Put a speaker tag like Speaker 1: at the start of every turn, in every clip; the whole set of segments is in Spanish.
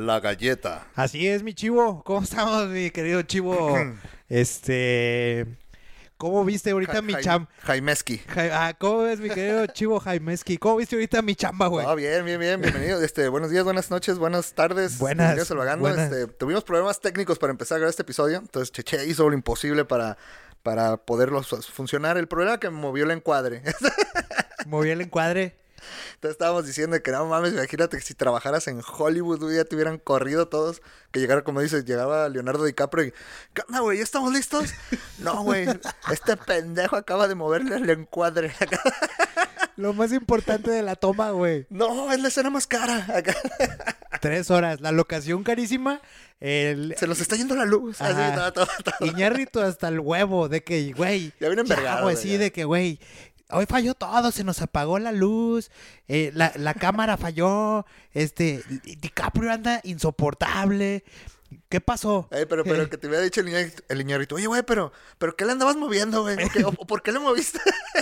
Speaker 1: La galleta.
Speaker 2: Así es, mi chivo. ¿Cómo estamos, mi querido chivo? ¿Cómo viste ahorita mi chamba?
Speaker 1: Jaimeski.
Speaker 2: ¿Cómo ves, mi querido chivo Jaimeski? ¿Cómo viste ahorita mi chamba, güey?
Speaker 1: Bien, bienvenido. Buenos días, buenas noches, buenas tardes.
Speaker 2: Buenas.
Speaker 1: Tuvimos problemas técnicos para empezar a grabar este episodio, entonces Cheche hizo lo imposible para poderlos funcionar. El problema que me movió el encuadre.
Speaker 2: Moví el encuadre.
Speaker 1: Entonces estábamos diciendo que no mames, imagínate que si trabajaras en Hollywood, güey, ya te hubieran corrido todos. Que llegara, como dices, llegaba Leonardo DiCaprio y... ¿Qué onda, güey? ¿Ya estamos listos? No, güey, este pendejo acaba de moverle el encuadre.
Speaker 2: Lo más importante de la toma, güey.
Speaker 1: No, es la escena más cara.
Speaker 2: 3 horas. La locación carísima.
Speaker 1: Se nos está yendo la luz. Así, todo.
Speaker 2: Iñárritu hasta el huevo de que, güey...
Speaker 1: Ya viene envergado.
Speaker 2: Güey, sí, de que, güey... Hoy falló todo, se nos apagó la luz, la cámara falló, DiCaprio anda insoportable. ¿Qué pasó?
Speaker 1: Pero que te hubiera dicho el Iñárritu, oye, güey, pero ¿qué le andabas moviendo, güey? ¿O por qué le moviste?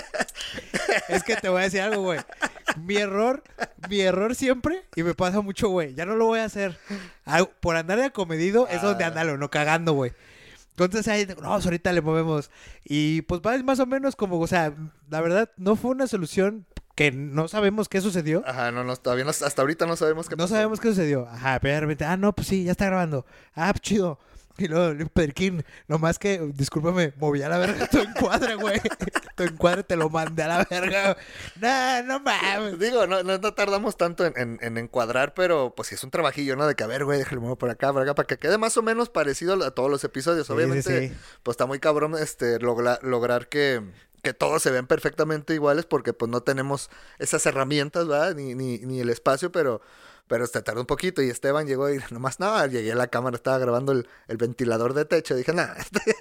Speaker 2: Es que te voy a decir algo, güey. Mi error siempre, y me pasa mucho, güey, ya no lo voy a hacer. Por andar de acomedido es donde andalo, no cagando, güey. Entonces ahí, no, ahorita le movemos. Y pues va más o menos como, o sea, la verdad, no fue una solución que no sabemos qué sucedió.
Speaker 1: Ajá, no, todavía no, hasta ahorita no sabemos qué pasó.
Speaker 2: No sabemos qué sucedió. Ajá, pero de repente, no, pues sí, ya está grabando. Pues chido. Y luego, Pedriquín, nomás que, discúlpame, moví a la verga tu encuadre, güey. Tu encuadre te lo mandé a la verga. No mames.
Speaker 1: Digo, no tardamos tanto en encuadrar, pero pues sí es un trabajillo, ¿no? De que, a ver, güey, déjale mover por acá, para que quede más o menos parecido a todos los episodios. Obviamente,
Speaker 2: sí.
Speaker 1: Pues está muy cabrón lograr que todos se ven perfectamente iguales porque pues no tenemos esas herramientas, ¿verdad? Ni el espacio, pero tardó un poquito y Esteban llegó y nomás, llegué a la cámara, estaba grabando el ventilador de techo, dije, nada.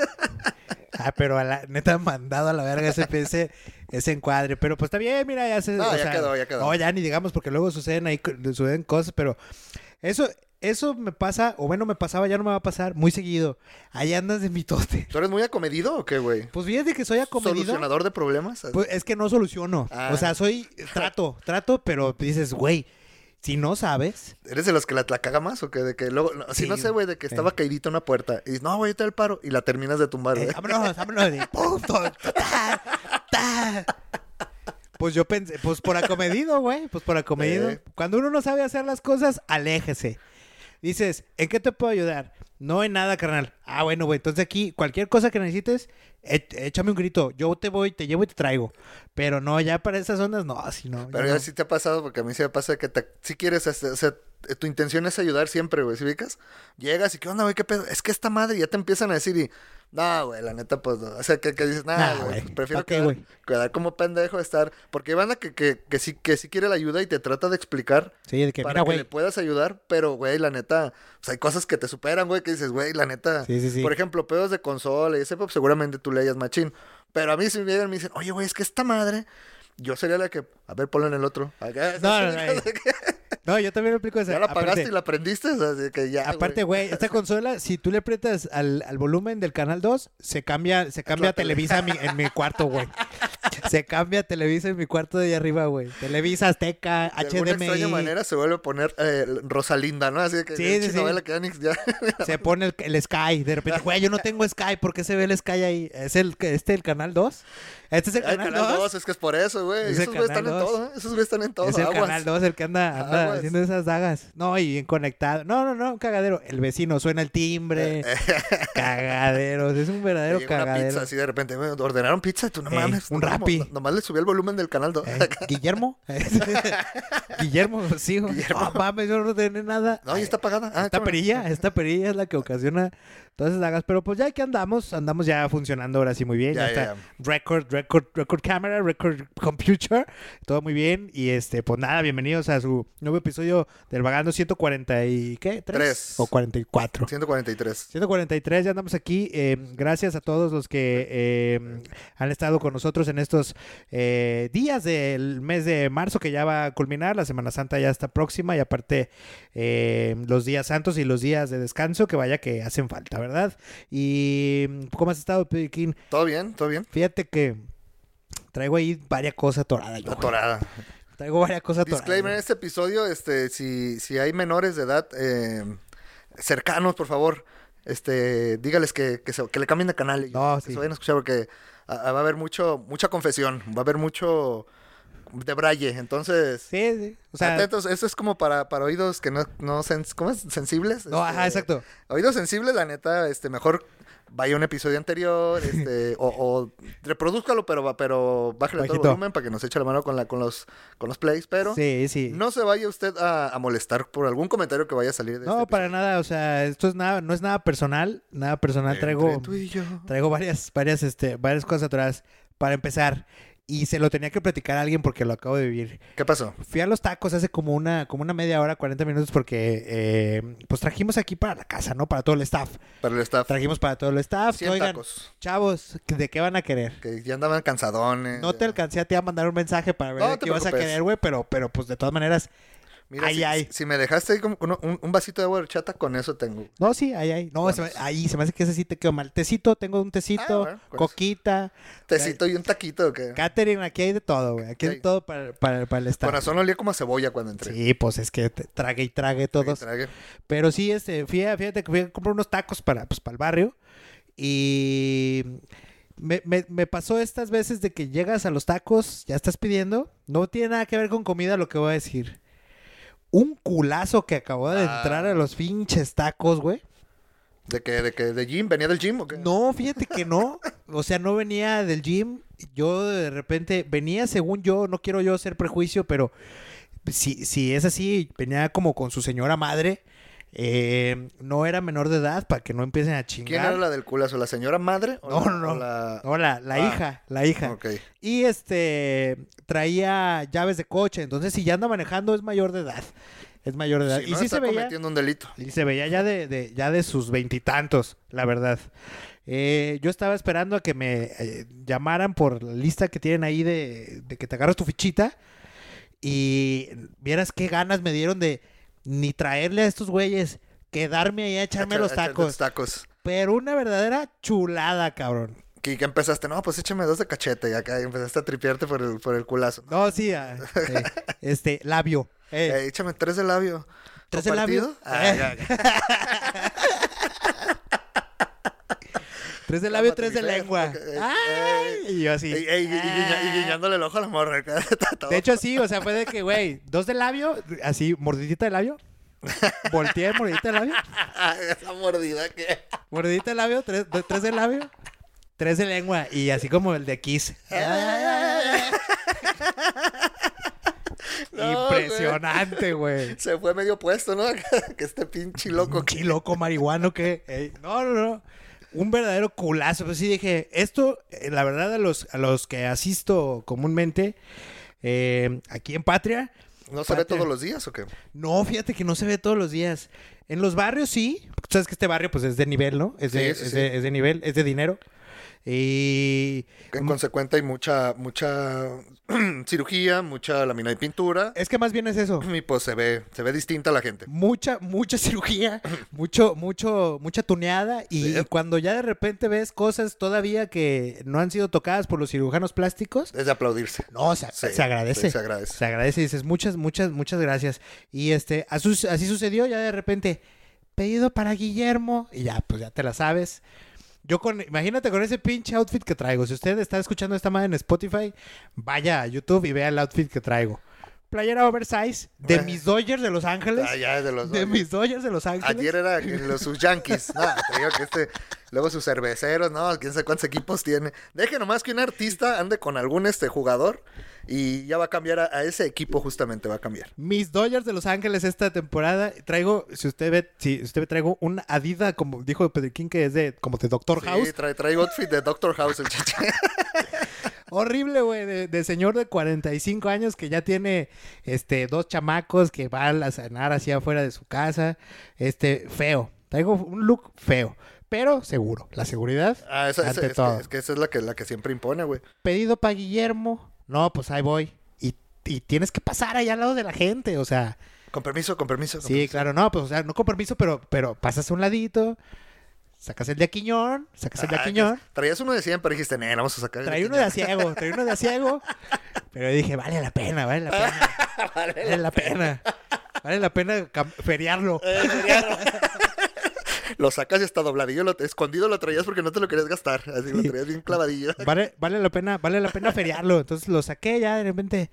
Speaker 2: Pero a la neta mandado a la verga ese encuadre, pero pues está bien, mira, ya se...
Speaker 1: No, ya quedó.
Speaker 2: No, ya ni digamos, porque luego suceden cosas, pero eso me pasa, o bueno, me pasaba, ya no me va a pasar muy seguido. Ahí andas de mitote.
Speaker 1: ¿Tú eres muy acomedido o qué, güey?
Speaker 2: Pues fíjate que soy acomedido.
Speaker 1: ¿Solucionador de problemas?
Speaker 2: Pues es que no soluciono. O sea, trato, pero dices, güey, si no sabes...
Speaker 1: ¿Eres de los que la caga más o qué? De que luego...
Speaker 2: Sí,
Speaker 1: no sé, güey, de que estaba caidita una puerta. Y dices, no, güey, te el paro. Y la terminas de tumbar, güey.
Speaker 2: Vámonos. Punto. Pues yo pensé, pues por acomedido, güey. Pues por acomedido. Cuando uno no sabe hacer las cosas, aléjese. Dices, ¿en qué te puedo ayudar? No en nada, carnal. Bueno, güey. Entonces aquí, cualquier cosa que necesites, échame un grito. Yo te llevo y te traigo. Pero no, ya para esas ondas, no, así no.
Speaker 1: Pero ya sí te ha pasado, porque a mí sí me pasa que si quieres, o sea, tu intención es ayudar siempre, güey, ¿sí ubicas? Llegas y ¿qué onda, güey? ¿Qué pedo? Es que esta madre ya te empiezan a decir y... No, güey, la neta, pues no. O sea, que dices, güey, pues, prefiero quedar como pendejo, estar... Porque hay banda que sí quiere la ayuda y te trata de explicar
Speaker 2: sí, de que,
Speaker 1: para
Speaker 2: mira,
Speaker 1: que le puedas ayudar, pero, güey, la neta... O sea, hay cosas que te superan, güey, que dices, güey, la neta...
Speaker 2: Sí.
Speaker 1: Por ejemplo, pedos de consola y ese, pues seguramente tú le hayas machín. Pero a mí si me llegan y me dicen, oye, güey, es que esta madre... Yo sería la que... A ver, ponlo en el otro.
Speaker 2: No, yo también me explico eso.
Speaker 1: ¿Ya la pagaste y la aprendiste? O sea, que ya,
Speaker 2: aparte, güey, esta consola, si tú le aprietas al volumen del canal 2, se cambia a Televisa en mi cuarto, güey. Se cambia a Televisa en mi cuarto de ahí arriba, güey. Televisa, Azteca, HDMI.
Speaker 1: De alguna extraña manera se vuelve a poner Rosalinda, ¿no? Así que
Speaker 2: sí.
Speaker 1: novela que ya...
Speaker 2: Se pone el Sky. De repente, güey, yo no tengo Sky. ¿Por qué se ve el Sky ahí? ¿Es el canal 2? ¿Este es el canal 2?
Speaker 1: Es que es por eso, güey. Esos güeyes están en todo, Esos güeyes están en todo.
Speaker 2: Es el canal 2 el que anda haciendo esas dagas. No, y en conectado. No, cagadero. El vecino suena el timbre. Cagaderos. Es un verdadero cagadero.
Speaker 1: Una pizza así de repente. Ordenaron pizza y tú no mames.
Speaker 2: Un Rappi.
Speaker 1: Nomás le subí el volumen del canal 2.
Speaker 2: ¿Guillermo? Guillermo, sí. No mames, yo no ordené nada.
Speaker 1: No, y está apagada.
Speaker 2: Esta perilla es la que ocasiona todas esas dagas. Pero pues ya que andamos ya funcionando ahora sí muy bien. Ya está. Record camera, record computer. Todo muy bien. Y pues nada, bienvenidos a su nuevo episodio del Vagando 140 y ¿qué? ¿3? ¿O 44? 143, ya andamos aquí. Gracias a todos los que han estado con nosotros en estos días del mes de marzo que ya va a culminar. La Semana Santa ya está próxima y aparte los días santos y los días de descanso que vaya que hacen falta, ¿verdad? Y ¿cómo has estado, Piquín?
Speaker 1: Todo bien.
Speaker 2: Fíjate que traigo ahí varias cosas atoradas.
Speaker 1: Atorada.
Speaker 2: Traigo varias cosas.
Speaker 1: Disclaimer en este episodio, si hay menores de edad cercanos, por favor, dígales que le cambien de canal.
Speaker 2: No,
Speaker 1: que se vayan a escuchar porque va a haber mucha confesión, va a haber mucho de braille, entonces...
Speaker 2: Sí. O sea,
Speaker 1: atentos, eso es como para oídos que no ¿cómo es? ¿Sensibles?
Speaker 2: No, ajá, exacto.
Speaker 1: Oídos sensibles, la neta, mejor vaya a un episodio anterior, o reprodúzcalo, pero bájale todo el volumen para que nos eche la mano con los plays, pero
Speaker 2: sí.
Speaker 1: No se vaya usted a molestar por algún comentario que vaya a salir de
Speaker 2: No, para nada, o sea, esto es nada, no es nada personal, traigo
Speaker 1: tú y yo.
Speaker 2: Traigo varias cosas atrás. Para empezar, y se lo tenía que platicar a alguien porque lo acabo de vivir.
Speaker 1: ¿Qué pasó?
Speaker 2: Fui a los tacos hace como una media hora, 40 minutos, porque pues trajimos aquí para la casa, ¿no? Para todo el staff.
Speaker 1: Para el staff.
Speaker 2: Trajimos para todo el staff.
Speaker 1: 100
Speaker 2: Oigan,
Speaker 1: tacos.
Speaker 2: chavos, ¿de qué van a querer?
Speaker 1: Que ya andaban cansadones.
Speaker 2: No te alcancé a ti a mandar un mensaje para ver
Speaker 1: No
Speaker 2: de
Speaker 1: te
Speaker 2: qué ibas a
Speaker 1: preocupes.
Speaker 2: querer, güey, pero pues de todas maneras,
Speaker 1: Mira,
Speaker 2: ay.
Speaker 1: si me dejaste ahí como un vasito de agua de horchata, con eso tengo.
Speaker 2: No, sí, ay. No,
Speaker 1: Vamos.
Speaker 2: se me hace que ese sí te quedó mal. Tecito, tengo un tecito,
Speaker 1: Bueno, con
Speaker 2: coquita.
Speaker 1: Tecito y un taquito, ¿o qué?
Speaker 2: Catering, aquí hay de todo, güey. Aquí hay de
Speaker 1: Ok.
Speaker 2: todo para el staff.
Speaker 1: Corazón olía como a cebolla cuando entré.
Speaker 2: Sí, pues es que trague y trague todos.
Speaker 1: Trague.
Speaker 2: Pero sí, fíjate que fui a comprar unos tacos para el barrio. Y me pasó estas veces de que llegas a los tacos, ya estás pidiendo. No tiene nada que ver con comida lo que voy a decir. Un culazo que acabó de entrar a los pinches tacos, güey.
Speaker 1: ¿De gym? ¿Venía del gym o qué?
Speaker 2: No, fíjate que no. O sea, no venía del gym. Yo de repente venía, según yo, no quiero yo hacer prejuicio, pero si es así, venía como con su señora madre. No era menor de edad para que no empiecen a chingar.
Speaker 1: ¿Quién era la del culazo? ¿La señora madre?
Speaker 2: No. No, la hija.
Speaker 1: Ok.
Speaker 2: Y traía llaves de coche. Entonces, si ya anda manejando, es mayor de edad. Es mayor de edad.
Speaker 1: Si
Speaker 2: Y
Speaker 1: no,
Speaker 2: sí
Speaker 1: está
Speaker 2: se veía.
Speaker 1: cometiendo un delito.
Speaker 2: Y se veía ya de sus veintitantos, la verdad. Yo estaba esperando a que me llamaran por la lista que tienen ahí de que te agarras tu fichita. Y vieras qué ganas me dieron de ni traerle a estos güeyes, quedarme ahí a echarme los tacos. Pero una verdadera chulada, cabrón.
Speaker 1: ¿Qué empezaste? No, pues échame 2 de cachete. Y acá empezaste a tripearte por el culazo.
Speaker 2: No, sí. Labio.
Speaker 1: Échame 3 de labio.
Speaker 2: 3 de labio.
Speaker 1: ¿Compartido?
Speaker 2: 3 de labio, 3 de lengua. ¡Ay! Y yo así.
Speaker 1: Y guiñándole el ojo a la morra.
Speaker 2: De hecho, sí, o sea, fue de que, güey, 2 de labio, así, mordidita de labio. Volteé, mordidita de labio.
Speaker 1: Esa mordida que...
Speaker 2: Mordidita de labio, 3 de labio, 3 de lengua. Y así como el de Kiss.
Speaker 1: No,
Speaker 2: impresionante, güey.
Speaker 1: Se fue medio puesto, ¿no? Que este pinche loco.
Speaker 2: Pinche loco marihuano que... No. Un verdadero culazo. Pues sí dije, esto, la verdad, a los que asisto comúnmente aquí en Patria.
Speaker 1: ¿No se ve todos los días o qué?
Speaker 2: No, fíjate que no se ve todos los días. En los barrios sí. Sabes que este barrio pues es de nivel, ¿no? Es de nivel, es de dinero. Y...
Speaker 1: En consecuente hay mucha cirugía, mucha lámina de pintura.
Speaker 2: Es que más bien es eso.
Speaker 1: Y pues se ve distinta la gente.
Speaker 2: Mucha cirugía, mucha tuneada. Y
Speaker 1: Sí.
Speaker 2: cuando ya de repente ves cosas todavía que no han sido tocadas por los cirujanos plásticos.
Speaker 1: Es de aplaudirse.
Speaker 2: No, se agradece.
Speaker 1: Sí, se agradece.
Speaker 2: Se agradece y dices muchas gracias. Y así sucedió ya de repente. Pedido para Guillermo. Y ya, pues ya te la sabes. Imagínate con ese pinche outfit que traigo. Si usted está escuchando esta madre en Spotify, vaya a YouTube y vea el outfit que traigo. Playera oversize de mis Dodgers de Los Ángeles.
Speaker 1: Ya de los
Speaker 2: De mis Dodgers de Los Ángeles.
Speaker 1: Ayer era sus Yankees. No, te digo que luego sus cerveceros, no, quién sabe cuántos equipos tiene. Deje nomás que un artista ande con algún jugador y ya va a cambiar a ese equipo, justamente va a cambiar.
Speaker 2: Mis Dodgers de Los Ángeles esta temporada. Traigo, si usted ve, traigo un Adidas, como dijo Pedriquín, que es como de Doctor House.
Speaker 1: Sí, traigo outfit de Doctor House, el chiche.
Speaker 2: Horrible, güey, de señor de 45 años que ya tiene 2 chamacos que van a cenar así afuera de su casa. Feo. Traigo un look feo, pero seguro. La seguridad ante todo.
Speaker 1: Es que esa es la que siempre impone, güey.
Speaker 2: Pedido para Guillermo. No, pues ahí voy. Y tienes que pasar allá al lado de la gente, o sea.
Speaker 1: Con permiso.
Speaker 2: Sí, claro, no, pues o sea, no con permiso, pero pasas a un ladito. Sacas el de Aquiñón,
Speaker 1: Traías uno de 100, pero dijiste, vamos a sacar
Speaker 2: Traí uno de asiego. Pero dije, vale la pena. Vale la pena feriarlo.
Speaker 1: Lo sacas y hasta dobladillo, escondido lo traías porque no te lo querías gastar. Así sí. Lo traías bien clavadillo.
Speaker 2: Vale la pena feriarlo. Entonces lo saqué ya de repente.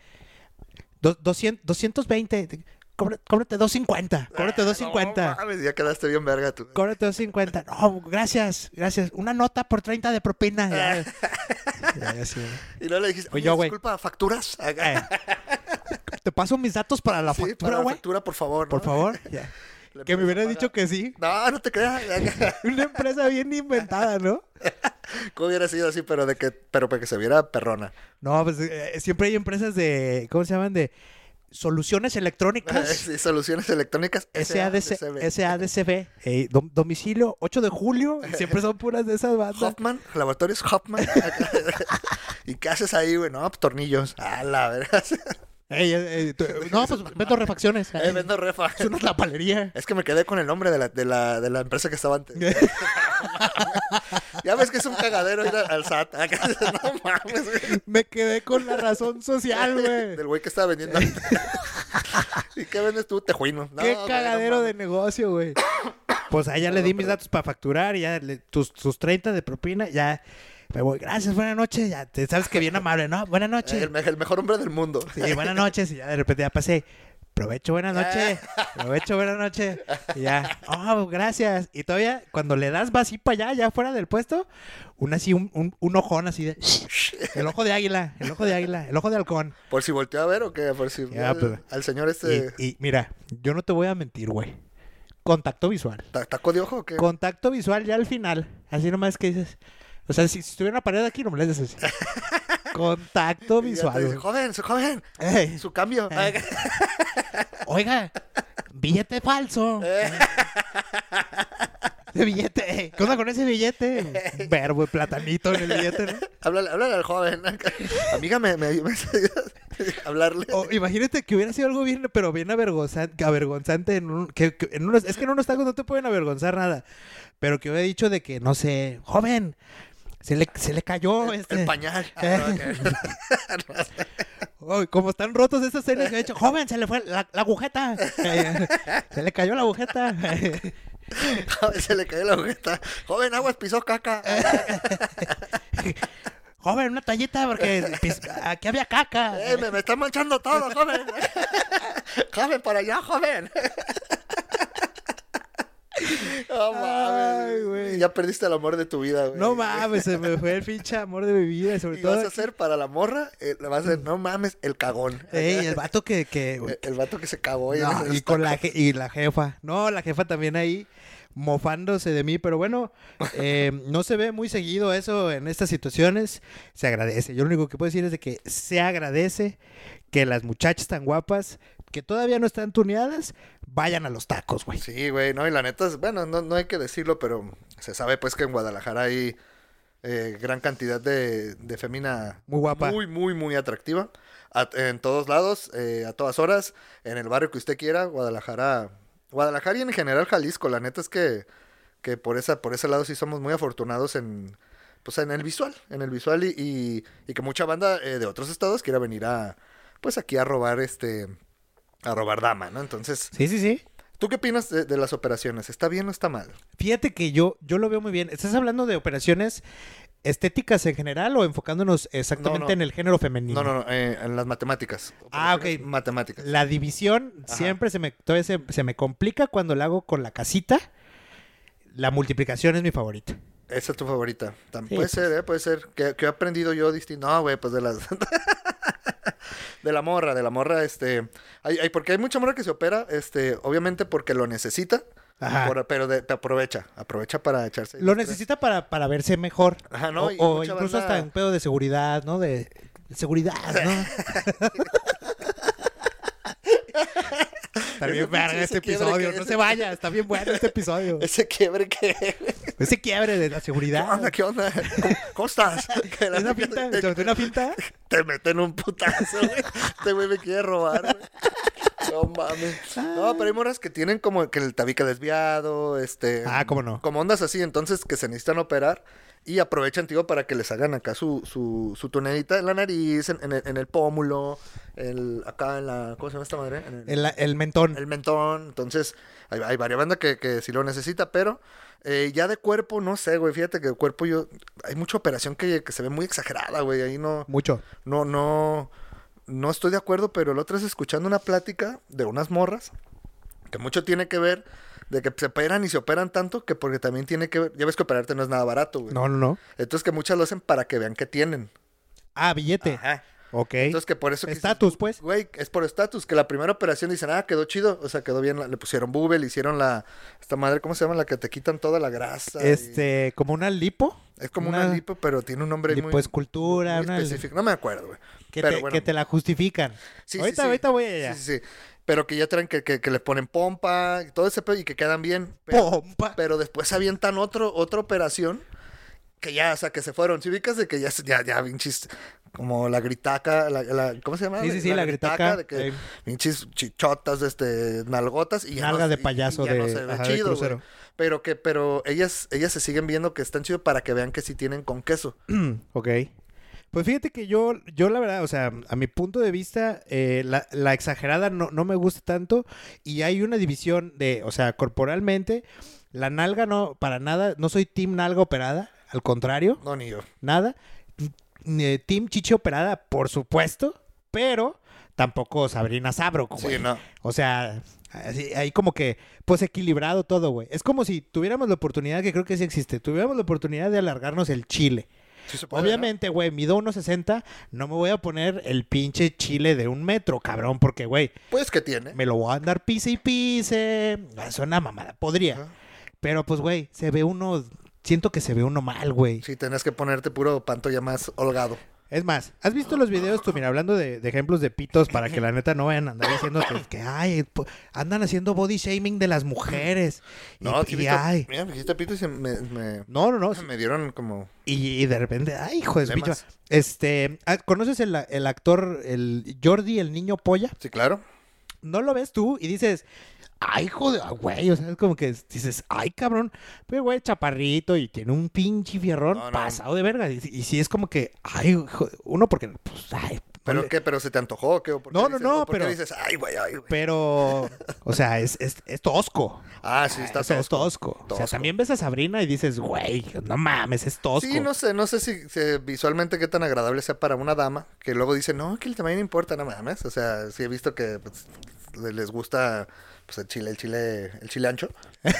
Speaker 2: 220. Cóbrate 250. Cóbrate 250.
Speaker 1: No mames, ya quedaste bien verga tú.
Speaker 2: Cóbrate 250. No, gracias. Una nota por 30 de propina. Ya,
Speaker 1: sí. Y luego le dijiste,
Speaker 2: oye,
Speaker 1: disculpa, ¿facturas?
Speaker 2: Te paso mis datos para la factura,
Speaker 1: para la
Speaker 2: güey.
Speaker 1: factura, por favor. ¿no?
Speaker 2: Por favor. Ya. Que me hubiera dicho que sí.
Speaker 1: No te creas.
Speaker 2: Una empresa bien inventada, ¿no?
Speaker 1: ¿Cómo hubiera sido así, pero para que se viera perrona?
Speaker 2: No, pues siempre hay empresas de, ¿cómo se llaman? De soluciones electrónicas.
Speaker 1: Sí, soluciones electrónicas.
Speaker 2: SADCB. Domicilio 8 de julio. Siempre son puras de esas bandas.
Speaker 1: Hoffman, laboratorios Hoffman. ¿Y qué haces ahí, güey? No, pues tornillos. A la verdad.
Speaker 2: No, pues vendo refacciones.
Speaker 1: Vendo refa.
Speaker 2: Es una lapalería.
Speaker 1: Es que me quedé con el nombre de la empresa que estaba antes. Ya ves que es un cagadero ir al SAT. No mames, güey.
Speaker 2: Me quedé con la razón social, güey.
Speaker 1: Del güey que estaba vendiendo antes. ¿Y qué vendes tú? Tejuino.
Speaker 2: Qué cagadero de negocio, güey. Pues ahí ya le di mis datos para facturar y ya tus 30 de propina, ya... Me voy, gracias, buenas noches. Ya te sabes que bien amable, ¿no? Buenas noches.
Speaker 1: El mejor hombre del mundo.
Speaker 2: Sí, buenas noches. Y ya de repente ya pasé. Provecho, buenas noches. Provecho, buenas noches. Y ya, gracias. Y todavía, cuando le das vas así para allá fuera del puesto, un ojón así de... El ojo de águila, el ojo de halcón.
Speaker 1: ¿Por si volteó a ver o qué? Por si
Speaker 2: ya,
Speaker 1: al señor este...
Speaker 2: Y mira, yo no te voy a mentir, güey. Contacto visual.
Speaker 1: ¿Taco de ojo o qué?
Speaker 2: Contacto visual ya al final. Así nomás que dices... O sea, si estuviera una pared aquí, no me le des así. Contacto visual.
Speaker 1: Dice, joven. Su cambio.
Speaker 2: Oiga, billete falso. Ese billete. ¿Qué onda con ese billete? Verbo, platanito en el billete, ¿no?
Speaker 1: Háblale al joven. Amiga, me ayudas a hablarle.
Speaker 2: Imagínate que hubiera sido algo bien, pero bien avergonzante es que en unos tacos no te pueden avergonzar nada. Pero que hubiera dicho de que, no sé, joven, se le cayó
Speaker 1: el pañal.
Speaker 2: Como están rotos esas series que he hecho, joven, se le fue la agujeta. Se le cayó la agujeta.
Speaker 1: Joven, se le cayó la agujeta. Joven, aguas, pisó caca.
Speaker 2: Joven, una toallita porque aquí había caca.
Speaker 1: Me están manchando todo, joven. Joven, para allá, joven. No mames, güey. Ya perdiste el amor de tu vida, güey.
Speaker 2: No mames, se me fue el pinche amor de mi vida. Sobre todo.
Speaker 1: Vas a hacer para la morra, le vas a hacer, no mames, el cagón.
Speaker 2: El vato que
Speaker 1: el vato que se cagó.
Speaker 2: No, y con la jefa. No, la jefa también ahí mofándose de mí. Pero bueno, no se ve muy seguido eso en estas situaciones. Se agradece. Yo lo único que puedo decir es de que se agradece que las muchachas tan guapas que todavía no están tuneadas, vayan a los tacos, güey.
Speaker 1: Sí, güey, no, y la neta, bueno, no hay que decirlo, pero se sabe pues que en Guadalajara hay gran cantidad de fémina
Speaker 2: muy guapa.
Speaker 1: Muy atractiva. En todos lados, a todas horas, en el barrio que usted quiera, Guadalajara y en general Jalisco, la neta es que por ese lado sí somos muy afortunados en el visual y que mucha banda de otros estados quiera venir aquí a robar dama, ¿no? Entonces...
Speaker 2: Sí.
Speaker 1: ¿Tú qué opinas de las operaciones? ¿Está bien o está mal?
Speaker 2: Fíjate que yo lo veo muy bien. ¿Estás hablando de operaciones estéticas en general o enfocándonos exactamente en el género femenino?
Speaker 1: No, en las matemáticas.
Speaker 2: Ok.
Speaker 1: Matemáticas.
Speaker 2: La división siempre todavía se me complica cuando la hago con la casita. La multiplicación es mi favorita.
Speaker 1: Esa es tu favorita.
Speaker 2: Sí,
Speaker 1: puede ser. Que he aprendido yo distinto. No, güey, pues de las... De la morra, porque hay mucha morra que se opera, obviamente porque lo necesita, pero te aprovecha para echarse.
Speaker 2: Lo necesita para verse mejor.
Speaker 1: Ajá, ¿no?
Speaker 2: O incluso hasta un pedo de seguridad, ¿no? De seguridad, ¿no? Está bien verga este episodio, no se vaya, está bien bueno este episodio.
Speaker 1: Ese quiebre
Speaker 2: de la seguridad.
Speaker 1: ¿Qué onda? ¿Cómo estás?
Speaker 2: ¿Una pinta? ¿Te metí una pinta?
Speaker 1: Te meten un putazo, güey. Este güey me quiere robar, güey. No mames. No, pero hay morras que tienen como que el tabique desviado,
Speaker 2: ¿cómo no?
Speaker 1: como ondas así, entonces que se necesitan operar y aprovechan, tío, para que les hagan acá su tonelita en la nariz, en el pómulo, acá en la, ¿cómo se llama esta madre?
Speaker 2: El mentón.
Speaker 1: El mentón. Entonces, hay varias bandas que sí lo necesita, pero ya de cuerpo, no sé, güey. Fíjate que de cuerpo hay mucha operación que se ve muy exagerada, güey. Ahí no.
Speaker 2: Mucho.
Speaker 1: No estoy de acuerdo, pero el otro es escuchando una plática de unas morras que mucho tiene que ver de que se operan y se operan tanto que porque también tiene que ver, ya ves que operarte no es nada barato, güey.
Speaker 2: No.
Speaker 1: Entonces que muchas lo hacen para que vean que tienen.
Speaker 2: Billete.
Speaker 1: Ajá.
Speaker 2: Ok.
Speaker 1: Entonces que por eso...
Speaker 2: Estatus, pues.
Speaker 1: Güey, es por estatus, que la primera operación dicen, quedó chido, o sea, quedó bien, le pusieron bubble, le hicieron esta madre, ¿cómo se llama? La que te quitan toda la grasa.
Speaker 2: Como una lipo.
Speaker 1: Es como una lipo, pero tiene un nombre
Speaker 2: lipoescultura,
Speaker 1: muy específico. No me acuerdo, güey.
Speaker 2: Que te la justifican.
Speaker 1: Sí,
Speaker 2: ahorita voy allá.
Speaker 1: Sí. Pero que ya traen que les ponen pompa y todo ese pedo y que quedan bien.
Speaker 2: Pompa.
Speaker 1: Pero después avientan otra operación que ya, o sea, que se fueron. Si ubicas de que ya pinches, como la gritaca, ¿cómo se llama?
Speaker 2: Sí, la gritaca.
Speaker 1: De que pinches chichotas, nalgotas y
Speaker 2: nalga de payaso
Speaker 1: ya no se ve chido,
Speaker 2: de crucero.
Speaker 1: Pero ellas se siguen viendo que están chido para que vean que sí tienen con queso.
Speaker 2: Ok. Pues fíjate que yo la verdad, o sea, a mi punto de vista, la exagerada no me gusta tanto y hay una división o sea, corporalmente, la nalga no, para nada, no soy team nalga operada, al contrario.
Speaker 1: No, ni yo.
Speaker 2: Nada. Team chichi operada, por supuesto, pero tampoco Sabrina Sabro, güey.
Speaker 1: Sí, no.
Speaker 2: O sea, ahí como que, pues equilibrado todo, güey. Es como si tuviéramos la oportunidad, que creo que sí existe, tuviéramos la oportunidad de alargarnos el chile.
Speaker 1: Sí se puede,
Speaker 2: obviamente, güey, mido 1.60, no me voy a poner el pinche chile de 1 metro, cabrón, porque, güey...
Speaker 1: Pues que tiene.
Speaker 2: Me lo voy a andar pise y pise. Es una mamada, podría. Ajá. Pero, pues, güey, siento que se ve uno mal, güey.
Speaker 1: Sí, tenés que ponerte puro panto ya más holgado.
Speaker 2: Es más, ¿has visto los videos tú? Mira, hablando de ejemplos de pitos para que la neta no vayan a andar diciendo que andan haciendo body shaming de las mujeres.
Speaker 1: No, mira, me dijiste pito y
Speaker 2: No.
Speaker 1: Me dieron como...
Speaker 2: Y de repente, hijo de bicho. ¿Conoces el actor, el Jordi, el niño polla?
Speaker 1: Sí, claro.
Speaker 2: ¿No lo ves tú? Y dices... joder, güey, o sea, es como que dices, cabrón, pero güey, chaparrito y tiene un pinche fierrón pasado de verga. Y sí es como que, joder, uno porque, pues,
Speaker 1: ¿Pero qué? ¿Pero se te antojó? ¿Qué?
Speaker 2: No,
Speaker 1: pero... ¿Por qué dices, güey?
Speaker 2: Pero, o sea, es tosco.
Speaker 1: Sí, está
Speaker 2: tosco.
Speaker 1: Es tosco.
Speaker 2: O sea, también ves a Sabrina y dices, güey, no mames, es tosco.
Speaker 1: Sí, no sé si visualmente qué tan agradable sea para una dama, que luego dice, no, que el tamaño no importa, no mames. O sea, sí he visto que pues, les gusta... pues el chile ancho.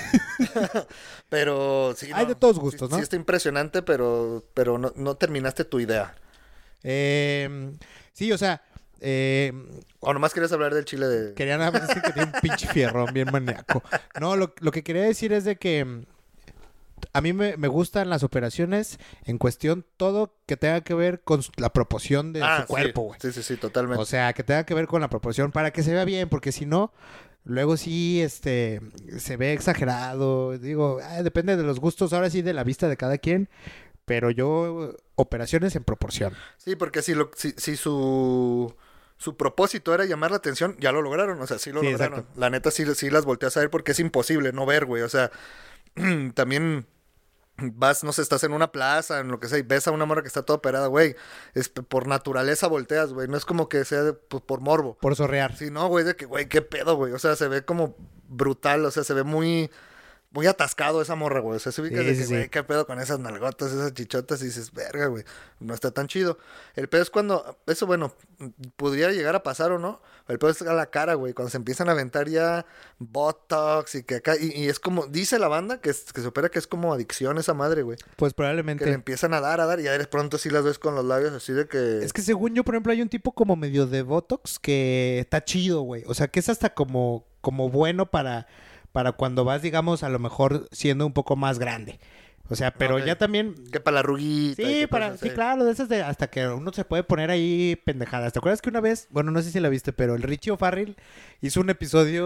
Speaker 1: Pero sí,
Speaker 2: hay de todos gustos, ¿no?
Speaker 1: Sí está impresionante, pero no terminaste tu idea.
Speaker 2: Sí, o sea...
Speaker 1: o nomás querías hablar del chile de...
Speaker 2: Quería nada más decir que tiene un pinche fierrón bien maníaco. No, lo que quería decir es de que... A mí me gustan las operaciones en cuestión todo que tenga que ver con la proporción de su cuerpo, güey.
Speaker 1: Sí, totalmente.
Speaker 2: O sea, que tenga que ver con la proporción para que se vea bien, porque si no... Luego sí, se ve exagerado. Digo, depende de los gustos, ahora sí, de la vista de cada quien. Pero yo, operaciones en proporción.
Speaker 1: Sí, porque si su propósito era llamar la atención, ya lo lograron. O sea, sí lo lograron. Exacto. La neta sí las volteas a ver porque es imposible no ver, güey. O sea, también... vas, no sé, estás en una plaza, en lo que sea, y ves a una morra que está toda operada, güey. Es por naturaleza volteas, güey. No es como que sea por morbo.
Speaker 2: Por sorrear.
Speaker 1: Sí, no, güey, de que, güey, qué pedo, güey. O sea, se ve como brutal, o sea, se ve muy atascado esa morra, güey. O sea, se ubica de que, güey, qué pedo con esas nalgotas, esas chichotas, y dices, verga, güey, no está tan chido. El pedo es cuando, eso, bueno, pudiera llegar a pasar o no. El pedo es a la cara, güey, cuando se empiezan a aventar ya botox y que acá, y es como, dice la banda que se opera que es como adicción esa madre, güey.
Speaker 2: Pues probablemente.
Speaker 1: Que le empiezan a dar, y ya de pronto sí las ves con los labios así de que...
Speaker 2: Es que según yo, por ejemplo, hay un tipo como medio de botox que está chido, güey. O sea, que es hasta como bueno para cuando vas, digamos, a lo mejor siendo un poco más grande. O sea, pero ya también...
Speaker 1: Que para la ruguita.
Speaker 2: Sí, claro, de esas hasta que uno se puede poner ahí pendejadas. ¿Te acuerdas que una vez, bueno, no sé si la viste, pero el Richie O'Farrell hizo un episodio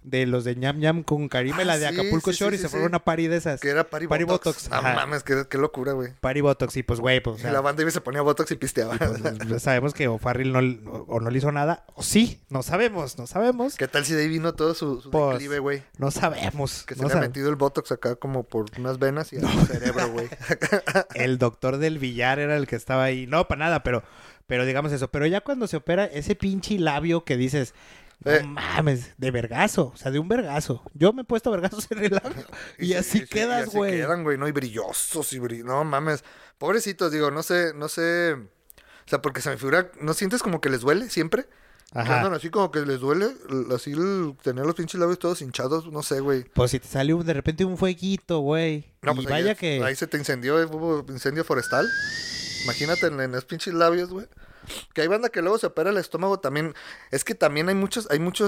Speaker 2: de los de Ñam Ñam con Karime, la de Acapulco Shore, y se fueron a una party de esas.
Speaker 1: Que era party Botox. No mames, qué locura, güey.
Speaker 2: Party Botox, y pues, güey, pues...
Speaker 1: Y la banda iba y se ponía Botox y pisteaba.
Speaker 2: Y pues, sabemos que O'Farrill no le hizo nada. O sí, no sabemos.
Speaker 1: ¿Qué tal si de ahí vino todo su declive, güey?
Speaker 2: No sabemos.
Speaker 1: Que se había metido el Botox acá como por unas venas y al cerebro, güey.
Speaker 2: El doctor del billar era el que estaba ahí. No, para nada, pero digamos eso. Pero ya cuando se opera ese pinche labio que dices... No mames, de vergazo, o sea, de un vergazo. Yo me he puesto vergazos en el labio y así quedas, güey.
Speaker 1: Así quedan, güey, ¿no? Y brillosos no mames. Pobrecitos, digo, no sé. O sea, porque se me figura, ¿no sientes como que les duele siempre? Ajá. Andan así como que les duele, así tener los pinches labios todos hinchados, no sé, güey.
Speaker 2: Pues si te sale de repente un fueguito, güey.
Speaker 1: No, y pues vaya que... Ahí se te incendió, hubo incendio forestal. Imagínate en los pinches labios, güey. Que hay banda que luego se opera el estómago también. Es que también hay muchos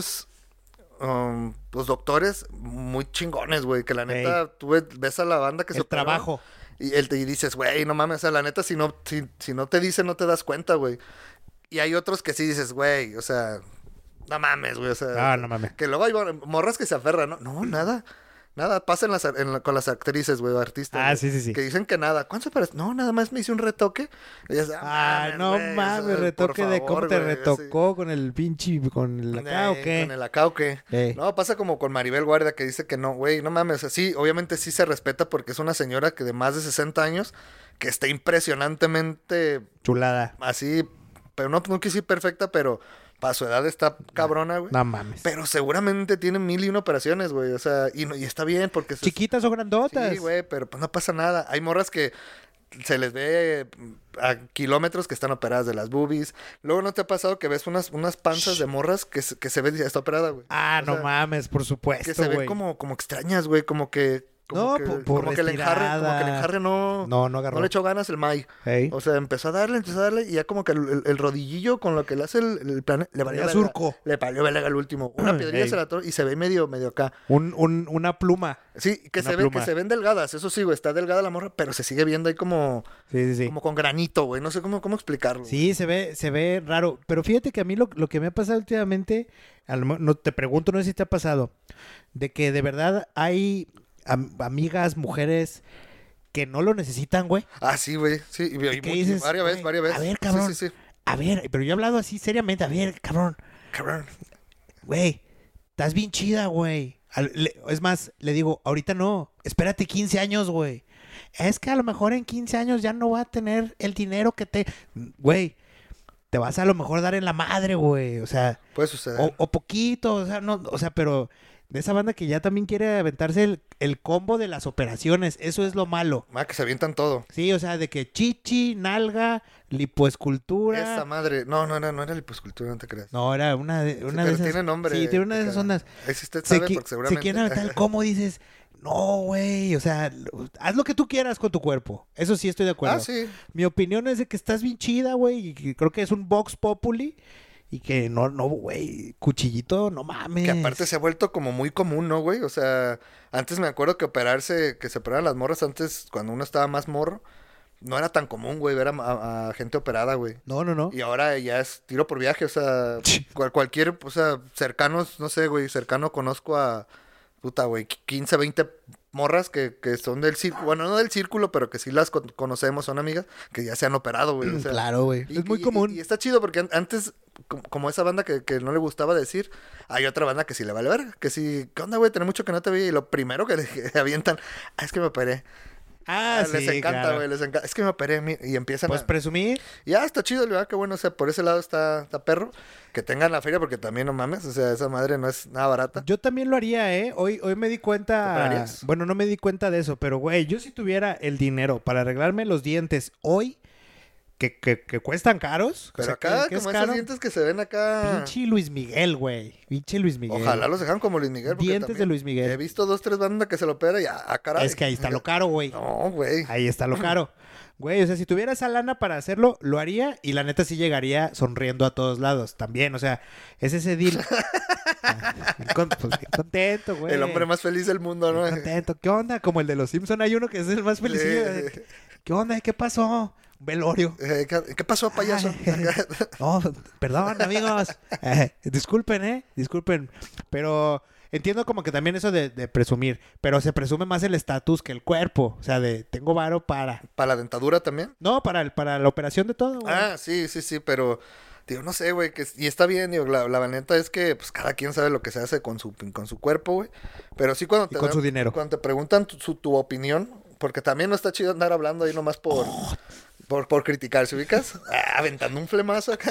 Speaker 1: pues doctores muy chingones, güey. Que la neta, tú ves a la banda que se opera.
Speaker 2: El trabajo.
Speaker 1: Y dices, güey, no mames. O sea, la neta, si no te dicen, no te das cuenta, güey. Y hay otros que sí dices, güey, o sea, no mames, güey. O sea,
Speaker 2: no mames.
Speaker 1: Que luego hay morras que se aferran, ¿no? No, nada. Nada, pasa con las actrices, güey, artistas.
Speaker 2: Sí.
Speaker 1: Que dicen que nada. ¿Cuánto parece? No, nada más me hice un retoque. Y dices,
Speaker 2: no mames, retoque de cómo te retocó con el pinche, con el acá o qué.
Speaker 1: Con el acá o qué. No, pasa como con Maribel Guardia que dice que no, güey, no mames. O sea, sí, obviamente sí se respeta porque es una señora que de más de 60 años que está impresionantemente...
Speaker 2: Chulada.
Speaker 1: Así, pero no quise decir perfecta, pero... Para su edad está cabrona, güey.
Speaker 2: No mames.
Speaker 1: Pero seguramente tiene 1001 operaciones, güey. O sea, y está bien porque...
Speaker 2: Chiquitas o grandotas.
Speaker 1: Sí, güey, pero pues no pasa nada. Hay morras que se les ve a kilómetros que están operadas de las boobies. Luego, ¿no te ha pasado que ves unas panzas de morras que se ven ya está operada, güey?
Speaker 2: No mames, por supuesto,
Speaker 1: que se ven como extrañas, güey. Como que el enjarre no
Speaker 2: agarró.
Speaker 1: No le echó ganas el May.
Speaker 2: Hey.
Speaker 1: O sea, empezó a darle y ya como que el rodillillo con lo que le hace el plan le valió
Speaker 2: surco.
Speaker 1: Le valió verga el último. Una piedrilla se la atoró y se ve medio acá.
Speaker 2: Una pluma.
Speaker 1: Sí, que se ven delgadas. Eso sí, güey, está delgada la morra, pero se sigue viendo ahí como como con granito, güey. No sé cómo explicarlo.
Speaker 2: Sí, se ve raro. Pero fíjate que a mí lo que me ha pasado últimamente, no te pregunto, no sé si te ha pasado, de que de verdad hay amigas, mujeres que no lo necesitan, güey.
Speaker 1: Sí, güey. Sí, y
Speaker 2: dices,
Speaker 1: varias veces.
Speaker 2: A ver, cabrón.
Speaker 1: Sí.
Speaker 2: A ver, pero yo he hablado así seriamente. A ver, cabrón. Güey, estás bien chida, güey. Es más, le digo, ahorita no. Espérate 15 años, güey. Es que a lo mejor en 15 años ya no va a tener el dinero que te... Güey, te vas a lo mejor dar en la madre, güey. O sea...
Speaker 1: Puede suceder.
Speaker 2: O poquito, o sea, no... O sea, pero... De esa banda que ya también quiere aventarse el combo de las operaciones. Eso es lo malo.
Speaker 1: Que se avientan todo.
Speaker 2: Sí, o sea, de que chichi, nalga, lipoescultura.
Speaker 1: Esa madre. No era lipoescultura, no te creas.
Speaker 2: No, era una de esas.
Speaker 1: Tiene nombre.
Speaker 2: Sí, tiene una de esas ondas.
Speaker 1: Si usted sabe, porque seguramente...
Speaker 2: Se quieren aventar el combo, dices... No, güey, o sea, haz lo que tú quieras con tu cuerpo. Eso sí estoy de acuerdo.
Speaker 1: Sí.
Speaker 2: Mi opinión es de que estás bien chida, güey, y creo que es un Vox Populi. Y que no, güey, cuchillito, no mames.
Speaker 1: Que aparte se ha vuelto como muy común, ¿no, güey? O sea, antes me acuerdo que se operaran las morras antes, cuando uno estaba más morro, no era tan común, güey, ver a gente operada, güey.
Speaker 2: No.
Speaker 1: Y ahora ya es tiro por viaje, o sea, cualquier, o sea, cercanos, no sé, güey, cercano conozco a, güey, 15, 20 morras que son del círculo, bueno, no del círculo, pero que sí las conocemos, son amigas, que ya se han operado, güey. O sea,
Speaker 2: claro, güey. Es muy común.
Speaker 1: Y está chido porque antes, como esa banda que no le gustaba decir, hay otra banda que sí le vale ver, que sí, ¿qué onda, güey? Tiene mucho que no te vi y lo primero que le avientan, es que me operé. Les encanta, güey, les encanta. Es que me operé y empiezan
Speaker 2: pues presumir.
Speaker 1: Ya, está chido, ¿verdad? Qué bueno, o sea, por ese lado está perro. Que tengan la feria porque también no mames, o sea, esa madre no es nada barata.
Speaker 2: Yo también lo haría, ¿eh? Hoy me di cuenta... Bueno, no me di cuenta de eso, pero, güey, yo si tuviera el dinero para arreglarme los dientes hoy... Que cuestan caros.
Speaker 1: Pero o sea, acá, como esos dientes que se ven acá...
Speaker 2: Pinche Luis Miguel, güey. Pinche Luis Miguel.
Speaker 1: Ojalá los dejan como Luis Miguel.
Speaker 2: Dientes de Luis Miguel.
Speaker 1: He visto 2, 3 bandas que se lo operan y caray.
Speaker 2: Es que ahí está lo caro, güey.
Speaker 1: No, güey.
Speaker 2: Ahí está lo caro. Güey, o sea, si tuviera esa lana para hacerlo, lo haría y la neta sí llegaría sonriendo a todos lados también. O sea, es ese deal. Pues bien contento, güey.
Speaker 1: El hombre más feliz del mundo, ¿no?
Speaker 2: Contento. ¿Qué onda? Como el de los Simpson hay uno que es el más feliz. ¿Qué onda? ¿Qué pasó? Un velorio.
Speaker 1: ¿Qué pasó, payaso?
Speaker 2: No, perdón, amigos. Disculpen. Pero entiendo como que también eso de presumir, pero se presume más el estatus que el cuerpo. O sea, de tengo varo para...
Speaker 1: ¿Para la dentadura también?
Speaker 2: No, para la operación de todo, güey.
Speaker 1: Ah, sí, pero... Digo, no sé, güey, y está bien, digo, la neta es que pues cada quien sabe lo que se hace con su cuerpo, güey. Pero sí cuando
Speaker 2: y con su dinero.
Speaker 1: Cuando te preguntan tu opinión, porque también no está chido andar hablando ahí nomás por criticar, ¿se ubicas? Aventando un flemazo acá.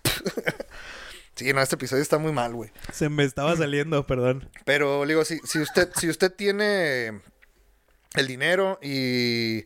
Speaker 1: Sí, no, este episodio está muy mal, güey.
Speaker 2: Se me estaba saliendo, perdón.
Speaker 1: Pero, digo, si usted tiene el dinero y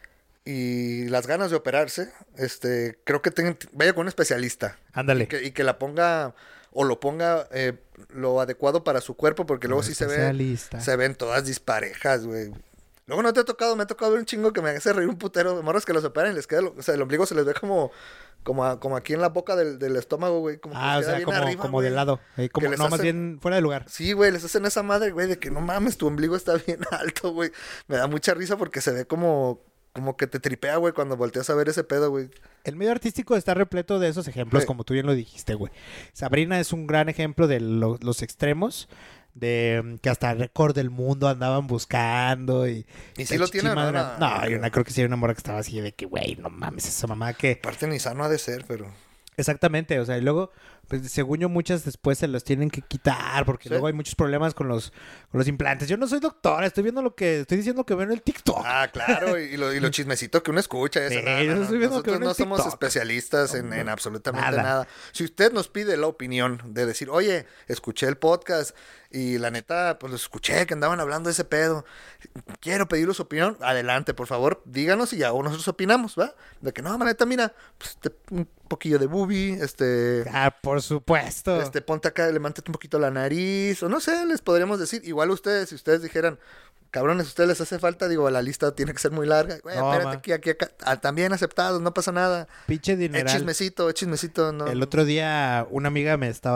Speaker 1: las ganas de operarse, creo que vaya con un especialista.
Speaker 2: Ándale.
Speaker 1: Y que la ponga o lo ponga lo adecuado para su cuerpo, porque luego sí se ven todas disparejas, güey. Luego me ha tocado ver un chingo que me hace reír un putero de morros que los operan y les queda, o sea, el ombligo se les ve como aquí en la boca del estómago, güey. Como
Speaker 2: o sea, como de lado. Como, no, más bien fuera de lugar.
Speaker 1: Sí, güey, les hacen esa madre, güey, de que no mames, tu ombligo está bien alto, güey. Me da mucha risa porque se ve como que te tripea, güey, cuando volteas a ver ese pedo, güey.
Speaker 2: El medio artístico está repleto de esos ejemplos, como tú bien lo dijiste, güey. Sabrina es un gran ejemplo de los extremos, de que hasta récord del mundo andaban buscando y
Speaker 1: sí lo tiene,
Speaker 2: no, creo que sí hay una morra que estaba así de que, güey, no mames, esa mamá que...
Speaker 1: Aparte ni sano ha de ser, pero...
Speaker 2: Exactamente, o sea, y luego, pues según yo, muchas después se los tienen que quitar porque luego hay muchos problemas con los implantes. Yo no soy doctora, estoy diciendo que veo en el TikTok.
Speaker 1: Ah, claro, y lo chismecito que uno escucha. Nosotros no somos especialistas en absolutamente nada. Si usted nos pide la opinión de decir, oye, escuché el podcast y la neta, pues lo escuché que andaban hablando de ese pedo, quiero pedirle su opinión, adelante, por favor, díganos y ya nosotros opinamos, ¿va? De que no, neta, mira, pues un poquillo de boobie,
Speaker 2: por supuesto.
Speaker 1: Ponte acá, levántate un poquito la nariz, o no sé, les podríamos decir, igual ustedes, si ustedes dijeran, cabrones, a ustedes les hace falta, digo, la lista tiene que ser muy larga, güey, no, espérate, aquí, acá, también aceptados, no pasa nada.
Speaker 2: Pinche dineral.
Speaker 1: Es chismecito, no.
Speaker 2: El otro día una amiga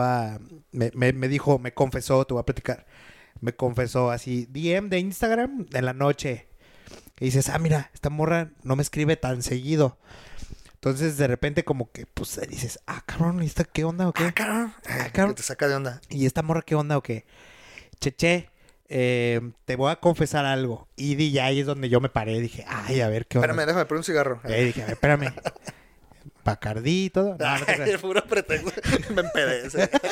Speaker 2: me dijo, me confesó, te voy a platicar, me confesó así, DM de Instagram en la noche, y dices, mira, esta morra no me escribe tan seguido. Entonces, de repente, como que, pues, dices, cabrón, ¿y esta qué onda o qué?
Speaker 1: Cabrón. Que te saca de onda.
Speaker 2: ¿Y esta morra qué onda o qué? Cheche, te voy a confesar algo. Y ya ahí es donde yo me paré. Dije, a ver, ¿qué onda?
Speaker 1: Espérame, déjame poner un cigarro.
Speaker 2: Dije, a ver, espérame. Bacardí y todo. No
Speaker 1: te puro pretexto. Me empedé.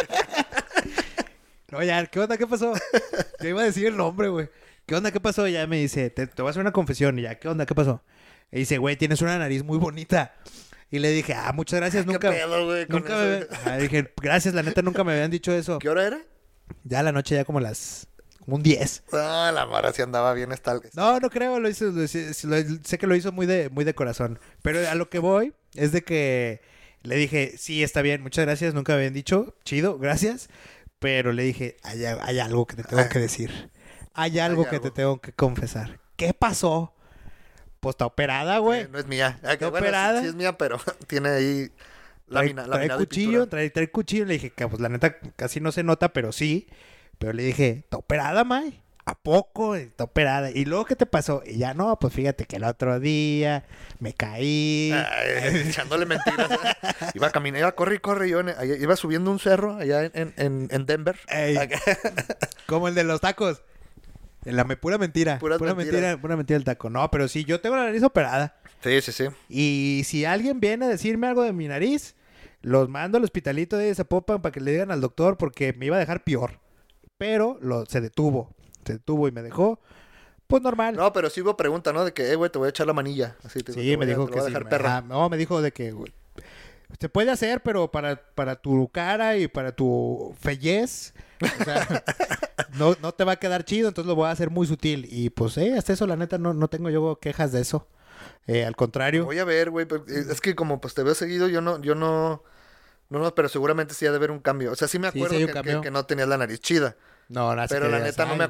Speaker 2: No, ya, ¿qué onda? ¿Qué pasó? Yo iba a decir el nombre, güey. ¿Qué onda? ¿Qué pasó? Ya me dice, te voy a hacer una confesión. Y ya, ¿qué onda? ¿Qué pasó? Y dice, güey, tienes una nariz muy bonita. Y le dije, muchas gracias, nunca...
Speaker 1: ¿Qué pedo, güey?
Speaker 2: Dije, gracias, la neta, nunca me habían dicho eso.
Speaker 1: ¿Qué hora era?
Speaker 2: Ya la noche, ya como un 10.
Speaker 1: No, la mara sí andaba bien estalgues.
Speaker 2: No creo, sé que lo hizo muy de corazón. Pero a lo que voy es de que le dije, sí, está bien, muchas gracias, nunca me habían dicho, chido, gracias. Pero le dije, hay algo que te tengo que decir. Hay algo que te tengo que confesar. ¿Qué pasó? Pues está operada, güey.
Speaker 1: No es mía.
Speaker 2: Está operada.
Speaker 1: Sí es mía, pero tiene ahí
Speaker 2: trae cuchillo, trae cuchillo. Le dije que pues la neta casi no se nota, pero sí. Pero le dije, ¿está operada, May? ¿A poco? Está operada. ¿Y luego qué te pasó? Y ya no, pues fíjate que el otro día me caí.
Speaker 1: Echándole mentiras. Iba a corre y corre. Yo iba subiendo un cerro allá en Denver.
Speaker 2: Como el de los tacos. Pura mentira. Pura mentira el taco. No, pero sí, yo tengo la nariz operada.
Speaker 1: Sí.
Speaker 2: Y si alguien viene a decirme algo de mi nariz, los mando al hospitalito de Zapopan para que le digan al doctor porque me iba a dejar peor. Pero se detuvo. Se detuvo y me dejó, pues normal.
Speaker 1: No, pero sí hubo pregunta, ¿no? De que, güey, te voy a echar la manilla. Así
Speaker 2: sí, me dijo que sí. No, me dijo de que, güey, se puede hacer, pero para tu cara y para tu fellez... O sea, no te va a quedar chido, entonces lo voy a hacer muy sutil. Y pues, hasta eso, la neta, no tengo yo quejas de eso. Al contrario.
Speaker 1: Voy a ver, güey, es que como pues te veo seguido, yo no, pero seguramente sí ha de haber un cambio. O sea, sí me acuerdo que no tenías la nariz chida.
Speaker 2: No,
Speaker 1: pero la neta no me acuerdo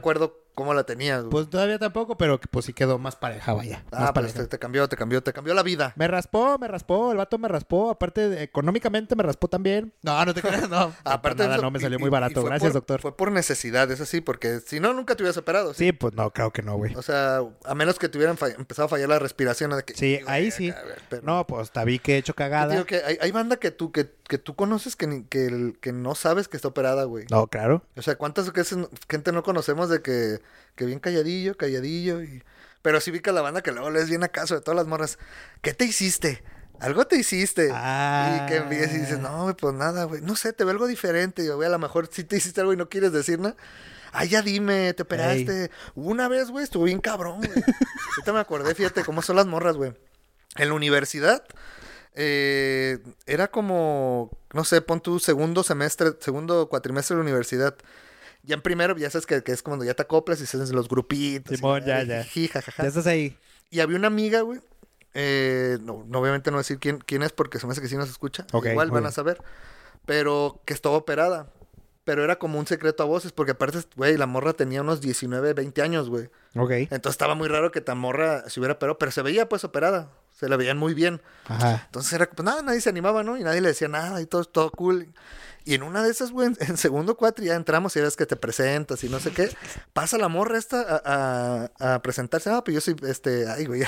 Speaker 1: cómo la tenías, güey.
Speaker 2: Pues todavía tampoco, pero pues sí quedó más pareja, vaya. Más
Speaker 1: Pero
Speaker 2: pareja.
Speaker 1: te cambió la vida.
Speaker 2: Me raspó, el vato me raspó, aparte económicamente me raspó también. No te creas, no.
Speaker 1: Aparte
Speaker 2: nada,
Speaker 1: eso,
Speaker 2: no me salió muy barato, gracias, doctor.
Speaker 1: Fue por necesidad, eso sí, porque si no, nunca te hubieras operado.
Speaker 2: Sí, pues no, creo que no, güey.
Speaker 1: O sea, a menos que te hubieran empezado a fallar la respiración. De que,
Speaker 2: sí, ahí sí. Pero... No, pues te vi que he hecho cagada.
Speaker 1: Digo que hay banda que tú conoces que no sabes que está operada, güey.
Speaker 2: No, claro.
Speaker 1: O sea, ¿cuántas veces gente no conocemos de que bien calladillo, Pero sí vi que la banda que luego les viene acaso de todas las morras. ¿Qué te hiciste? Algo te hiciste. Y que empiezas y dices, no, güey, pues nada, güey. No sé, te veo algo diferente. Yo, güey, a lo mejor sí te hiciste algo y no quieres decir nada. Ay, ya dime, te operaste. Una vez, güey, estuvo bien cabrón, güey. Ahorita me acordé, fíjate cómo son las morras, güey. En la universidad, era como, no sé, pon tu segundo cuatrimestre de la universidad. Ya en primero, ya sabes que es cuando ya te acoplas y se hacen los grupitos.
Speaker 2: Simón, ya. Ya estás ahí.
Speaker 1: Y había una amiga, güey. No, obviamente no voy a decir quién es porque se me hace que sí nos escucha.
Speaker 2: Okay,
Speaker 1: igual van a saber. Pero que estaba operada. Pero era como un secreto a voces porque aparte, güey, la morra tenía unos 19, 20 años, güey.
Speaker 2: Ok.
Speaker 1: Entonces estaba muy raro que tan morra se hubiera operado. Pero se veía pues operada. Se la veían muy bien.
Speaker 2: Ajá.
Speaker 1: Entonces era pues nada, nadie se animaba, ¿no? Y nadie le decía nada y todo cool. Y en una de esas, güey, en segundo cuatri ya entramos y ves que te presentas y no sé qué. Pasa la morra esta a presentarse. Ah, pues yo soy, ay, güey.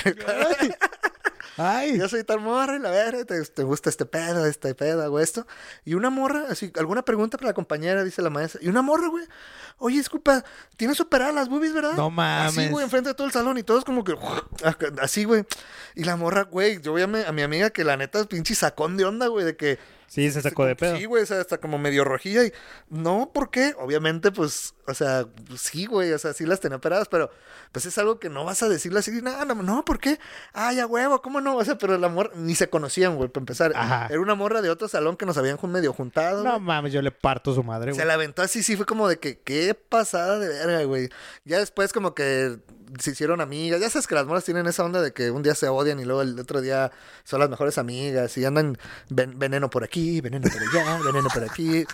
Speaker 2: Ay.
Speaker 1: Yo soy tal morra y la verga, te gusta este pedo, hago esto. Y una morra, así, alguna pregunta para la compañera, dice la maestra. Y una morra, güey, oye, disculpa, tienes operadas las boobies, ¿verdad?
Speaker 2: No mames.
Speaker 1: Así, güey, enfrente de todo el salón y todos como que, así, güey. Y la morra, güey, yo vi a mi amiga que la neta es pinche sacón de onda, güey, de que...
Speaker 2: Sí, se sacó de pedo.
Speaker 1: Sí, güey, o sea, hasta como medio rojilla y... No, ¿por qué? Obviamente, pues, o sea, sí, güey, o sea, sí las tenía operadas, pero pues es algo que no vas a decirle así, no, ¿por qué? Ay, a huevo, ¿cómo no? O sea, pero la morra, ni se conocían, güey, para empezar.
Speaker 2: Ajá.
Speaker 1: Era una morra de otro salón que nos habían medio juntado.
Speaker 2: No
Speaker 1: güey.
Speaker 2: mames, yo le parto su madre, güey.
Speaker 1: Se la aventó así, sí, fue como de que, qué pasada de verga, güey. Ya después como que se hicieron amigas. Ya sabes que las morras tienen esa onda de que un día se odian y luego el otro día son las mejores amigas y andan veneno por aquí, veneno por allá, veneno por aquí.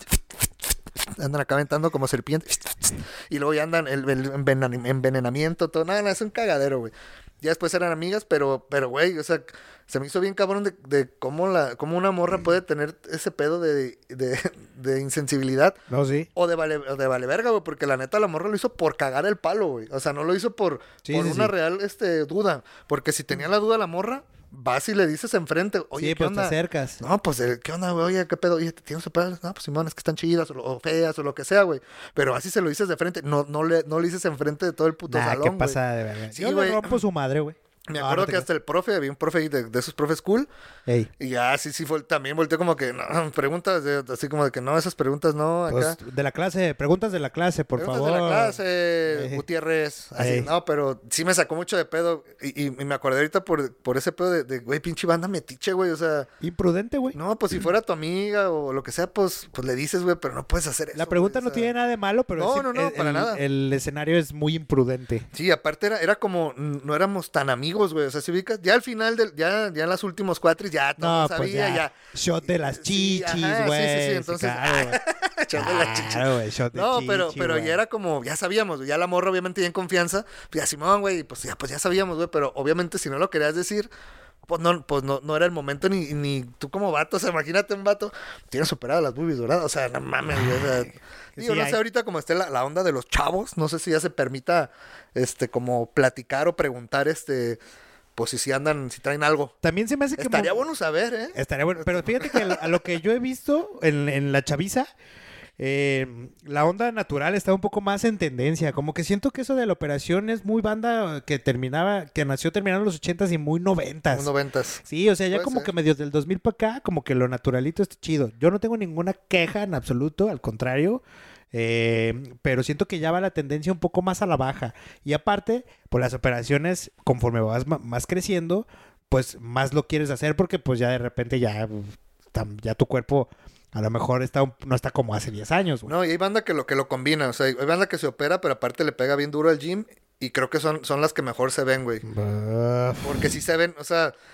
Speaker 1: Andan acá aventando como serpientes. Y luego ya andan el envenenamiento, todo. Nada, es un cagadero, güey. Ya después eran amigas, pero, güey, o sea, se me hizo bien cabrón de cómo una morra puede tener ese pedo de insensibilidad.
Speaker 2: No, sí.
Speaker 1: O de vale verga, güey, porque la neta la morra lo hizo por cagar el palo, güey. O sea, no lo hizo por una real duda. Porque si tenía la duda la morra, vas y le dices enfrente, oye,
Speaker 2: sí,
Speaker 1: ¿qué
Speaker 2: pues
Speaker 1: onda?
Speaker 2: te acercas.
Speaker 1: No, pues, ¿qué onda, güey? Oye, ¿qué pedo? Oye, ¿tienes operadas? No, pues, Simón, es que están chidas o feas o lo que sea, güey. Pero así se lo dices de frente. No le dices enfrente de todo el puto salón,
Speaker 2: ¿qué
Speaker 1: güey.
Speaker 2: pasa de verdad?
Speaker 1: Sí,
Speaker 2: yo
Speaker 1: güey.
Speaker 2: le rompo su madre, güey.
Speaker 1: Me acuerdo que hasta el profe, había un profe ahí de esos profes cool.
Speaker 2: Ey.
Speaker 1: Y ya, sí, también volteó como que, no, preguntas, así como de que no, esas preguntas no, acá.
Speaker 2: Pues de la clase, preguntas de la clase, por
Speaker 1: Preguntas
Speaker 2: favor.
Speaker 1: de la clase, Gutiérrez. Así, no, pero sí me sacó mucho de pedo. Y me acordé ahorita por ese pedo de, güey, pinche banda metiche, güey, o sea.
Speaker 2: Imprudente, güey.
Speaker 1: No, pues si fuera tu amiga o lo que sea, pues le dices, güey, pero no puedes hacer eso.
Speaker 2: La pregunta
Speaker 1: güey,
Speaker 2: no tiene nada de malo, pero
Speaker 1: no, para nada.
Speaker 2: El escenario es muy imprudente.
Speaker 1: Sí, aparte era como, no éramos tan amigos, güey, o sea, si ubicas, ya al final, ya en los últimos cuatris, ya todo sabía,
Speaker 2: pues
Speaker 1: ya.
Speaker 2: Shot de las chichis,
Speaker 1: sí,
Speaker 2: güey.
Speaker 1: sí, entonces, shot de las chichis.
Speaker 2: Güey, shot de
Speaker 1: no,
Speaker 2: chichi,
Speaker 1: pero
Speaker 2: güey.
Speaker 1: ya era como, ya sabíamos, ya la morra obviamente ya en confianza, pues ya Simón, güey, pues ya sabíamos, güey, pero obviamente si no lo querías decir, pues no era el momento ni tú como vato, o sea, imagínate un vato, tienes operadas las boobies, ¿verdad? O sea, no mames, güey, o sea, digo,
Speaker 2: Sí,
Speaker 1: no sé ahorita cómo esté la onda de los chavos, no sé si ya se permita, como platicar o preguntar, pues si andan, si traen algo.
Speaker 2: También se me hace que...
Speaker 1: Estaría bueno saber, ¿eh?
Speaker 2: Estaría bueno, pero fíjate que a lo que yo he visto en la chaviza, la onda natural está un poco más en tendencia. Como que siento que eso de la operación es muy banda que nació terminando los 80s y muy 90s.
Speaker 1: Muy 90s.
Speaker 2: Sí, o sea, ya
Speaker 1: Puede
Speaker 2: como
Speaker 1: ser.
Speaker 2: que medio del 2000 para acá, como que lo naturalito está chido. Yo no tengo ninguna queja en absoluto, al contrario. Pero siento que ya va la tendencia un poco más a la baja. Y aparte, pues las operaciones, conforme vas más creciendo, pues más lo quieres hacer porque pues ya de repente ya tu cuerpo a lo mejor no está como hace 10 años, güey.
Speaker 1: No, y hay banda que lo combina, o sea, hay banda que se opera, pero aparte le pega bien duro al gym y creo que son las que mejor se ven, güey. Porque sí se ven, o sea,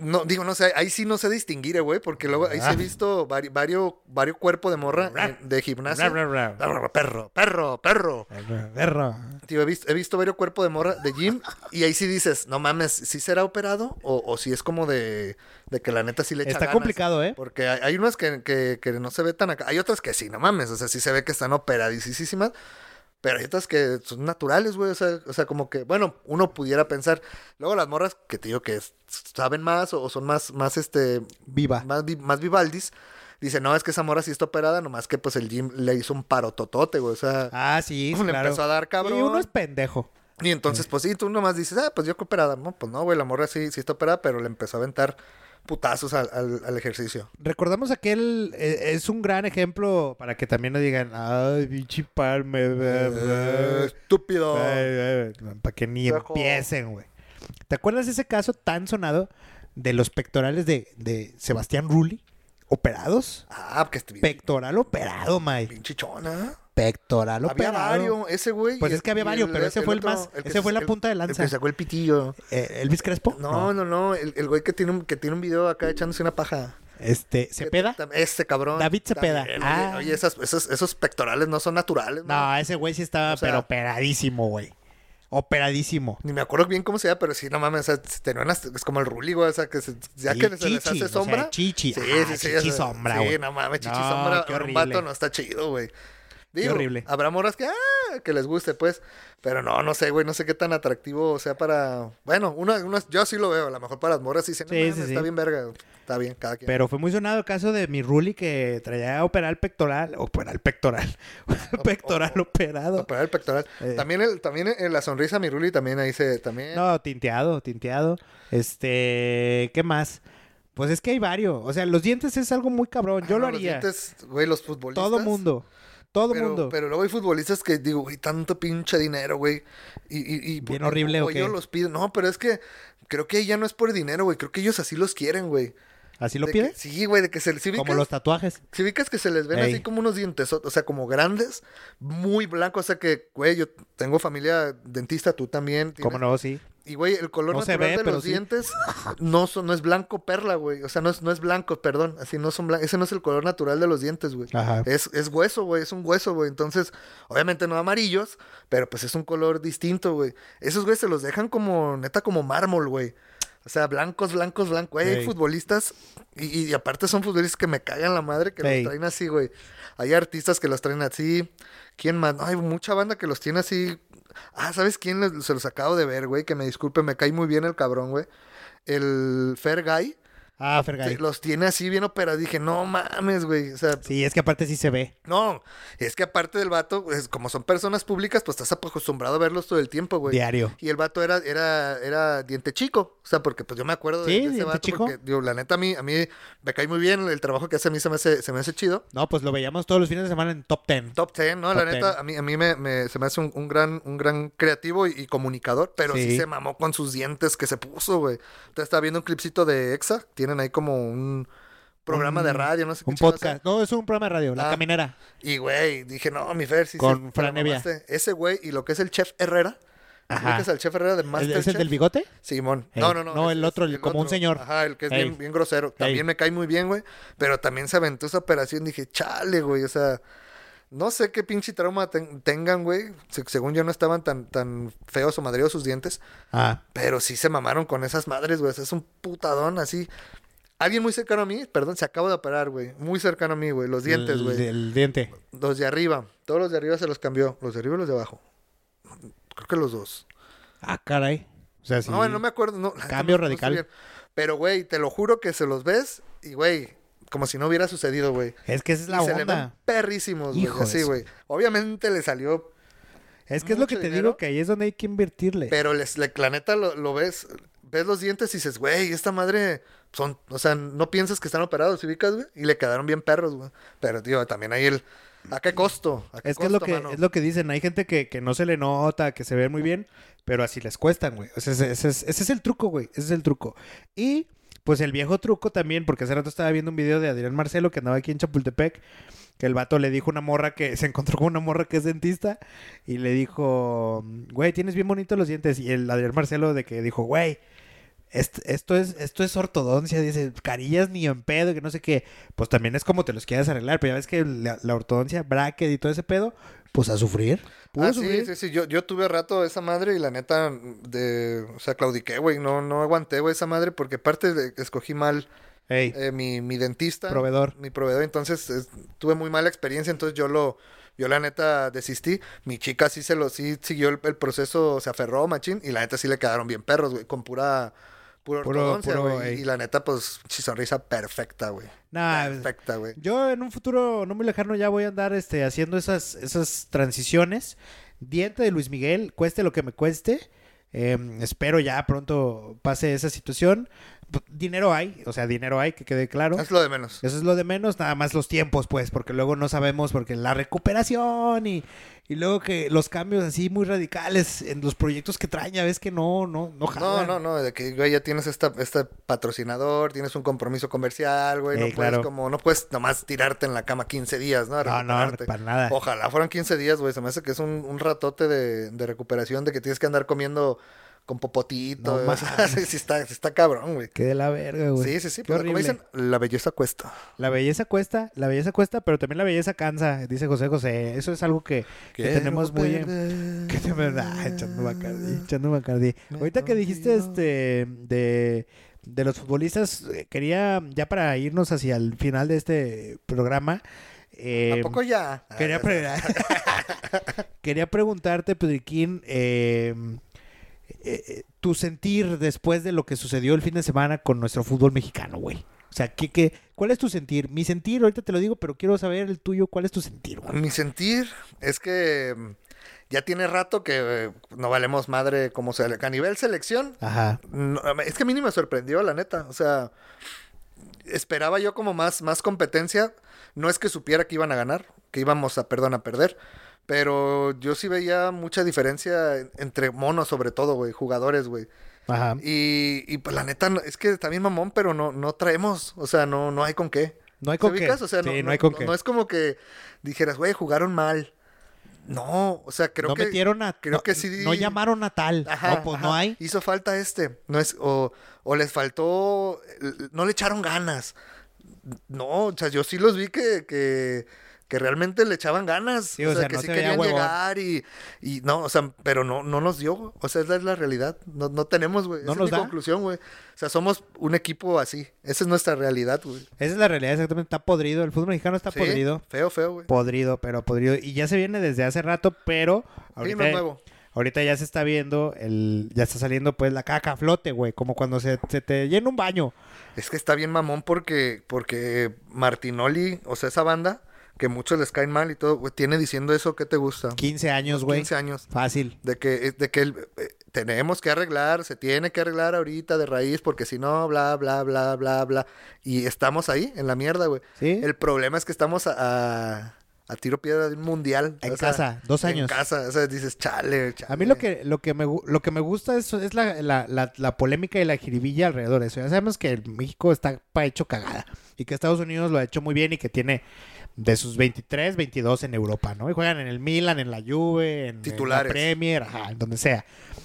Speaker 1: No, digo, no sé, ahí sí no sé distinguir, güey, porque luego ahí sí he visto varios cuerpos de morra de gimnasio. Perro. Tío, he visto varios cuerpos de morra de gym y ahí sí dices, no mames, ¿sí será operado? O si es como de que la neta sí le echa
Speaker 2: Está
Speaker 1: ganas.
Speaker 2: complicado, ¿eh?
Speaker 1: Porque hay unas que no se ve tan acá. Hay otras que sí, no mames, o sea, sí se ve que están operadísimas. Pero hay otras que son naturales, güey. O sea, como que, bueno, uno pudiera pensar. Luego las morras que te digo que saben más o son más
Speaker 2: Viva.
Speaker 1: Más vivaldis. Dicen, no, es que esa morra sí está operada, nomás que pues el gym le hizo un parototote, güey. O sea,
Speaker 2: sí,
Speaker 1: le
Speaker 2: claro.
Speaker 1: empezó a dar cabrón.
Speaker 2: Y uno es pendejo.
Speaker 1: Y entonces, pues sí, tú nomás dices, pues yo que operada. No, pues no, güey, la morra sí está operada, pero le empezó a aventar putazos al ejercicio.
Speaker 2: Recordamos aquel, es un gran ejemplo para que también no digan, ay, pinche palme,
Speaker 1: estúpido.
Speaker 2: Para que ni empiecen, güey. ¿Te acuerdas de ese caso tan sonado de los pectorales de Sebastián Rulli? ¿Operados?
Speaker 1: Que
Speaker 2: pectoral operado, May.
Speaker 1: Pinche chona.
Speaker 2: Pectoral operado.
Speaker 1: Había varios, ese güey.
Speaker 2: Pues es que había varios, pero ese fue el más. Ese fue la punta de lanza.
Speaker 1: El que sacó el pitillo.
Speaker 2: ¿Elvis Crespo?
Speaker 1: No. El güey que tiene un video acá echándose una paja.
Speaker 2: ¿Cepeda?
Speaker 1: Cabrón.
Speaker 2: David Cepeda.
Speaker 1: Oye, esos pectorales no son naturales,
Speaker 2: ¿no? Ese güey sí estaba, pero operadísimo, güey. Operadísimo.
Speaker 1: Ni me acuerdo bien cómo se llama, pero sí, no mames, o sea, es como el Ruli, güey, o sea, que ya que se les hace sombra.
Speaker 2: O sea, chichi.
Speaker 1: Sí,
Speaker 2: sombra, güey.
Speaker 1: Sí, no mames, chichi sombra. Un vato no está chido, güey. Digo,
Speaker 2: qué horrible.
Speaker 1: Habrá morras que les guste, pues. Pero no sé, güey, no sé qué tan atractivo sea para... Bueno, yo sí lo veo, a lo mejor para las morras sí dicen, está bien verga, está bien, cada quien.
Speaker 2: Pero fue muy sonado el caso de mi Ruli que traía a operar el pectoral. Pectoral operado.
Speaker 1: Operar el pectoral. También en la sonrisa mi Ruli también ahí también...
Speaker 2: No, tinteado. ¿Qué más? Pues es que hay varios. O sea, los dientes es algo muy cabrón. Yo lo haría.
Speaker 1: Los dientes, güey, los futbolistas...
Speaker 2: Todo mundo.
Speaker 1: Pero luego hay futbolistas que digo, güey, tanto pinche dinero, güey. Y
Speaker 2: bien horrible,
Speaker 1: o ellos los piden. No, pero es que creo que ya no es por dinero, güey. Creo que ellos así los quieren, güey.
Speaker 2: ¿Así lo piden?
Speaker 1: Sí, güey, de que se les...
Speaker 2: Como los tatuajes.
Speaker 1: Si ubicas que se les ven así como unos dientes, o sea, como grandes, muy blancos. O sea que, güey, yo tengo familia dentista, tú también.
Speaker 2: ¿Cómo no? Sí.
Speaker 1: Y, güey, el color natural de los dientes no es blanco perla, güey. O sea, no es blanco, perdón. Así no son blancos. Ese no es el color natural de los dientes, güey.
Speaker 2: Ajá.
Speaker 1: Es hueso, güey. Es un hueso, güey. Entonces, obviamente no amarillos, pero pues es un color distinto, güey. Esos, güey, se los dejan como, neta, como mármol, güey. O sea, blancos. Güey, hay futbolistas, y aparte son futbolistas que me cagan la madre, que los traen así, güey. Hay artistas que los traen así. ¿Quién más? No, hay mucha banda que los tiene así. ¿Sabes quién se los acabo de ver, güey? Que me disculpe, me cae muy bien el cabrón, güey. El Fergay.
Speaker 2: Fergay.
Speaker 1: Los tiene así bien operados. Dije, no mames, güey. O sea,
Speaker 2: sí, es que aparte sí se ve.
Speaker 1: No, es que aparte del vato, pues, como son personas públicas, pues estás acostumbrado a verlos todo el tiempo, güey.
Speaker 2: Diario.
Speaker 1: Y el vato era diente chico. O sea, porque pues yo me acuerdo de ese vato.
Speaker 2: Chico.
Speaker 1: Porque, digo, la neta, a mí me cae muy bien. El trabajo que hace a mí se me hace chido.
Speaker 2: No, pues lo veíamos todos los fines de semana en Top 10.
Speaker 1: Top 10, ¿no? La neta, a mí se me hace un gran creativo y comunicador. Pero sí se mamó con sus dientes que se puso, güey. Entonces estaba viendo un clipcito de EXA. Tienen ahí como un programa de radio, no sé qué.
Speaker 2: Un podcast. No, es un programa de radio, La Caminera.
Speaker 1: Y, güey, dije, no, mi Fer, sí.
Speaker 2: Con Fran Evia.
Speaker 1: Ese güey y lo que es el Chef Herrera.
Speaker 2: Ajá.
Speaker 1: ¿Es el Chef Herrera de Masterchef?
Speaker 2: ¿Es el del bigote?
Speaker 1: Simón.
Speaker 2: No. No, el otro, como un señor.
Speaker 1: Ajá, el que es bien grosero. También me cae muy bien, güey. Pero también se aventó esa operación. Dije, chale, güey, o sea... No sé qué pinche trauma tengan, güey. Según yo no estaban tan feos o madreados sus dientes. Pero sí se mamaron con esas madres, güey. Es un putadón así... Alguien muy cercano a mí, perdón, se acaba de operar, güey. Muy cercano a mí, güey. Los dientes, güey.
Speaker 2: El diente.
Speaker 1: Los de arriba. Todos los de arriba se los cambió. Los de arriba y los de abajo. Creo que los dos.
Speaker 2: Caray. O sea, sí.
Speaker 1: No me acuerdo. No,
Speaker 2: cambio radical.
Speaker 1: Pero, güey, te lo juro que se los ves y, güey, como si no hubiera sucedido, güey.
Speaker 2: Es que esa es la onda.
Speaker 1: Se le ven perrísimos, güey. Así, güey. Obviamente le salió...
Speaker 2: Es que es lo que te digo, que ahí es donde hay que invertirle.
Speaker 1: Pero la neta lo ves... Ves los dientes y dices, güey, esta madre son... O sea, no piensas que están operados, ¿sí ubicas, güey? Y le quedaron bien perros, güey. Pero, tío, también hay ¿a qué costo?
Speaker 2: Es que es lo que dicen. Hay gente que no se le nota, que se ve muy bien, pero así les cuestan, güey. O sea, ese es el truco, güey. Ese es el truco. Y, pues, el viejo truco también, porque hace rato estaba viendo un video de Adrián Marcelo, que andaba aquí en Chapultepec, que el vato le dijo a una morra que se encontró con una morra que es dentista y le dijo, güey, tienes bien bonitos los dientes. Y el Adrián Marcelo de que dijo, güey, Esto es ortodoncia, dice, carillas ni en pedo, que no sé qué. Pues también es como te los quieras arreglar, pero ya ves que la ortodoncia, bracket y todo ese pedo, pues a sufrir.
Speaker 1: Sí. Yo tuve rato esa madre y la neta, o sea, claudiqué, güey. No aguanté, güey, esa madre, porque aparte escogí mal mi dentista.
Speaker 2: Proveedor.
Speaker 1: Mi proveedor, entonces tuve muy mala experiencia, entonces yo la neta desistí. Mi chica sí siguió el proceso, se aferró, machín, y la neta sí le quedaron bien perros, güey, con pura ortodoncia, güey. Y la neta, pues, sonrisa perfecta, güey. Perfecta, güey.
Speaker 2: Yo en un futuro no muy lejano ya voy a andar haciendo esas transiciones. Diente de Luis Miguel, cueste lo que me cueste. Espero ya pronto pase esa situación. Dinero hay, que quede claro.
Speaker 1: Es lo de menos.
Speaker 2: Eso es lo de menos, nada más los tiempos, pues, porque luego no sabemos, porque la recuperación y luego que los cambios así muy radicales en los proyectos que traen, ya ves que no jalan.
Speaker 1: No, de que, güey, ya tienes este patrocinador, tienes un compromiso comercial, güey, no puedes nomás tirarte en la cama 15 días, ¿no?
Speaker 2: No, para nada.
Speaker 1: Ojalá fueran 15 días, güey, se me hace que es un ratote de recuperación, de que tienes que andar comiendo con popotito.
Speaker 2: No,
Speaker 1: sí está cabrón, güey.
Speaker 2: Qué de la verga, güey.
Speaker 1: Sí. Pero como dicen, la belleza cuesta.
Speaker 2: La belleza cuesta, pero también la belleza cansa, dice José. Eso es algo que tenemos muy... ¿Qué te verdad? Echando Bacardí. Ahorita que dijiste de los futbolistas, quería, ya para irnos hacia el final de este programa...
Speaker 1: ¿A poco ya?
Speaker 2: Quería preguntarte, Pedriquín... tu sentir después de lo que sucedió el fin de semana con nuestro fútbol mexicano, güey. O sea, ¿cuál es tu sentir? Mi sentir, ahorita te lo digo, pero quiero saber el tuyo. ¿Cuál es tu sentir, güey?
Speaker 1: Mi sentir es que ya tiene rato que no valemos madre como sea. A nivel selección, es que a mí ni me sorprendió, la neta. O sea, esperaba yo como más competencia. No es que supiera que iban a ganar, que íbamos a perder. Pero yo sí veía mucha diferencia entre monos, sobre todo, güey, jugadores, güey.
Speaker 2: Ajá.
Speaker 1: Y pues la neta, es que está bien mamón, pero no traemos, o sea, no hay con qué.
Speaker 2: No hay con qué.
Speaker 1: O sea,
Speaker 2: sí, no hay con qué.
Speaker 1: No es como que dijeras, güey, jugaron mal. No, o sea, creo que sí.
Speaker 2: No llamaron a tal. No hay.
Speaker 1: Hizo falta no es, o les faltó, no le echaron ganas. No, o sea, yo sí los vi que realmente le echaban ganas,
Speaker 2: sí, o sea,
Speaker 1: que
Speaker 2: no
Speaker 1: sí
Speaker 2: se
Speaker 1: querían
Speaker 2: veía
Speaker 1: llegar y no, o sea, pero no nos dio, o sea, esa es la realidad, no tenemos, güey, esa es mi conclusión, güey, o sea, somos un equipo así, esa es nuestra realidad, güey.
Speaker 2: Esa es la realidad, exactamente, está podrido, el fútbol mexicano está podrido.
Speaker 1: Feo, güey.
Speaker 2: Podrido, y ya se viene desde hace rato, pero ahorita,
Speaker 1: no es nuevo.
Speaker 2: Ahorita ya se está viendo, ya está saliendo pues la caca a flote, güey, como cuando se te llena un baño.
Speaker 1: Es que está bien mamón porque Martinoli, o sea, esa banda que muchos les caen mal y todo, güey, tiene diciendo eso. ¿Qué te gusta?
Speaker 2: 15 años, güey.
Speaker 1: 15 años.
Speaker 2: Fácil.
Speaker 1: De que tenemos que arreglar, se tiene que arreglar ahorita de raíz, porque si no, bla, bla, bla, bla, bla. Y estamos ahí, en la mierda, güey.
Speaker 2: ¿Sí?
Speaker 1: El problema es que estamos a tiro piedra de un mundial.
Speaker 2: En casa, 2 años.
Speaker 1: En casa, o sea, dices, chale.
Speaker 2: A mí lo que me gusta es la polémica y la jiribilla alrededor de eso. Ya sabemos que México está hecho cagada y que Estados Unidos lo ha hecho muy bien y que tiene de sus 23, 22 en Europa, ¿no? Y juegan en el Milan, en la Juve, en la Premier, en donde sea.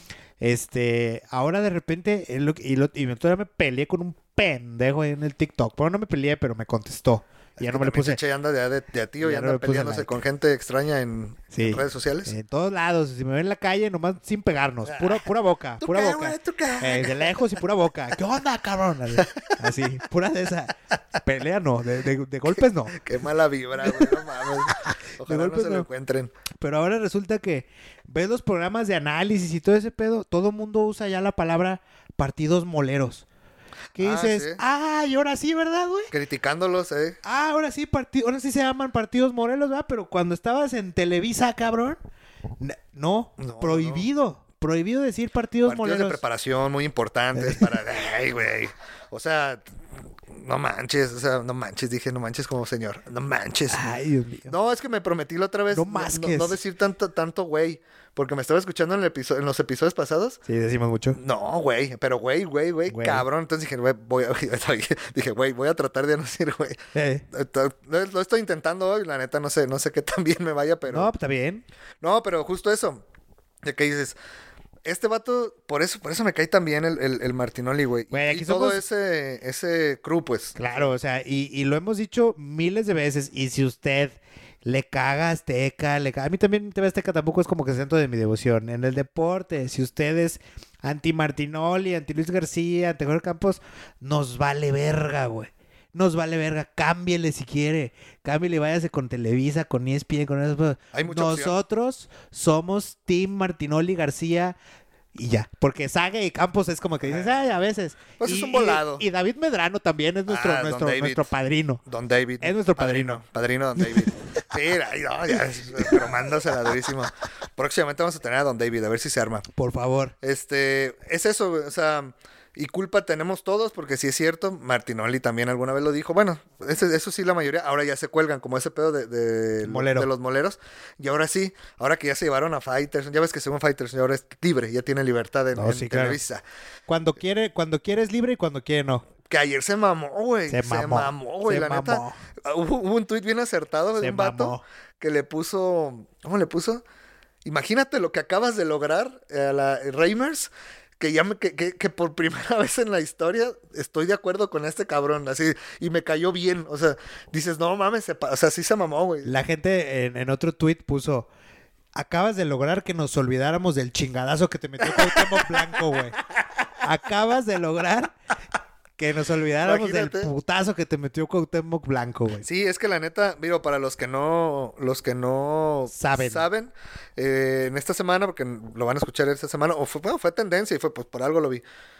Speaker 2: Ahora de repente, y me peleé con un pendejo en el TikTok. Bueno, no me peleé, pero me contestó. Y ya no me le puse.
Speaker 1: Che anda de a tío y anda peleándose con gente extraña en redes sociales.
Speaker 2: En todos lados. Si me ven en la calle, nomás sin pegarnos. Pura boca. Pura boca. De lejos y pura boca. ¿Qué onda, cabrón? Así, pura de esa. Pelea no, de golpes no.
Speaker 1: Qué mala vibra, güey. No mames. Ojalá no se lo encuentren.
Speaker 2: Pero ahora resulta que ves los programas de análisis y todo ese pedo. Todo mundo usa ya la palabra partidos moleros. ¿Qué dices?
Speaker 1: Sí.
Speaker 2: Y ahora sí, ¿verdad, güey?
Speaker 1: Criticándolos,
Speaker 2: ahora sí se llaman partidos morelos, ¿verdad? Pero cuando estabas en Televisa, cabrón, no, prohibido. No. Prohibido decir partidos morelos.
Speaker 1: De preparación muy importantes para... Ay, güey. O sea... No manches, dije, no manches como señor, no manches.
Speaker 2: Ay, Dios mío.
Speaker 1: No, es que me prometí la otra vez no decir tanto güey, porque me estaba escuchando en los episodios pasados.
Speaker 2: Sí, decimos mucho.
Speaker 1: No, güey, pero güey, cabrón. Entonces dije, güey, voy a tratar de no decir güey. Lo estoy intentando hoy, la neta, no sé qué tan bien me vaya, pero...
Speaker 2: No, está bien.
Speaker 1: No, pero justo eso, de que dices... Este vato, por eso me cae también el Martinoli, güey.
Speaker 2: Güey,
Speaker 1: y todo ese crew, pues.
Speaker 2: Claro, o sea, y lo hemos dicho miles de veces. Y si usted le caga a Azteca, a mí también TV Azteca tampoco es como que centro de mi devoción. En el deporte, si usted es anti Martinoli, anti Luis García, anti Jorge Campos, nos vale verga, güey. Nos vale verga, cámbiele si quiere. Cámbiele, váyase con Televisa, con ESPN, con eso.
Speaker 1: Hay mucha
Speaker 2: Nosotros somos Team Martinoli García y ya. Porque Saga y Campos es como que dices, ay, a veces.
Speaker 1: Pues es un volado.
Speaker 2: Y David Medrano también es nuestro padrino.
Speaker 1: Don David.
Speaker 2: Es nuestro padrino.
Speaker 1: Padrino Don David. Sí, no, ya, bromándosela durísimo. Próximamente vamos a tener a Don David, a ver si se arma.
Speaker 2: Por favor.
Speaker 1: Es eso, o sea... Y culpa tenemos todos, porque sí es cierto, Martinoli también alguna vez lo dijo. Bueno, eso sí la mayoría, ahora ya se cuelgan, como ese pedo de los moleros. Y ahora sí, ahora que ya se llevaron a Fighters, ya ves que según Fighters ya ahora es libre, ya tiene libertad en Televisa.
Speaker 2: Cuando quiere es libre y cuando quiere no.
Speaker 1: Que ayer se mamó, güey. Se mamó, güey. La neta, hubo un tuit bien acertado de un vato que le puso... ¿Cómo le puso? Imagínate lo que acabas de lograr a la Reimers... Que por primera vez en la historia estoy de acuerdo con este cabrón, así, y me cayó bien, o sea, dices, no mames, o sea, sí se mamó, güey.
Speaker 2: La gente en otro tweet puso, acabas de lograr que nos olvidáramos del chingadazo que te metió Cuauhtémoc Blanco, güey. Acabas de lograr que nos olvidáramos del putazo que te metió Cuauhtémoc Blanco, güey.
Speaker 1: Sí, es que la neta, mira, para los que no saben, en esta semana, porque lo van a escuchar esta semana, fue tendencia y fue pues por algo lo vi.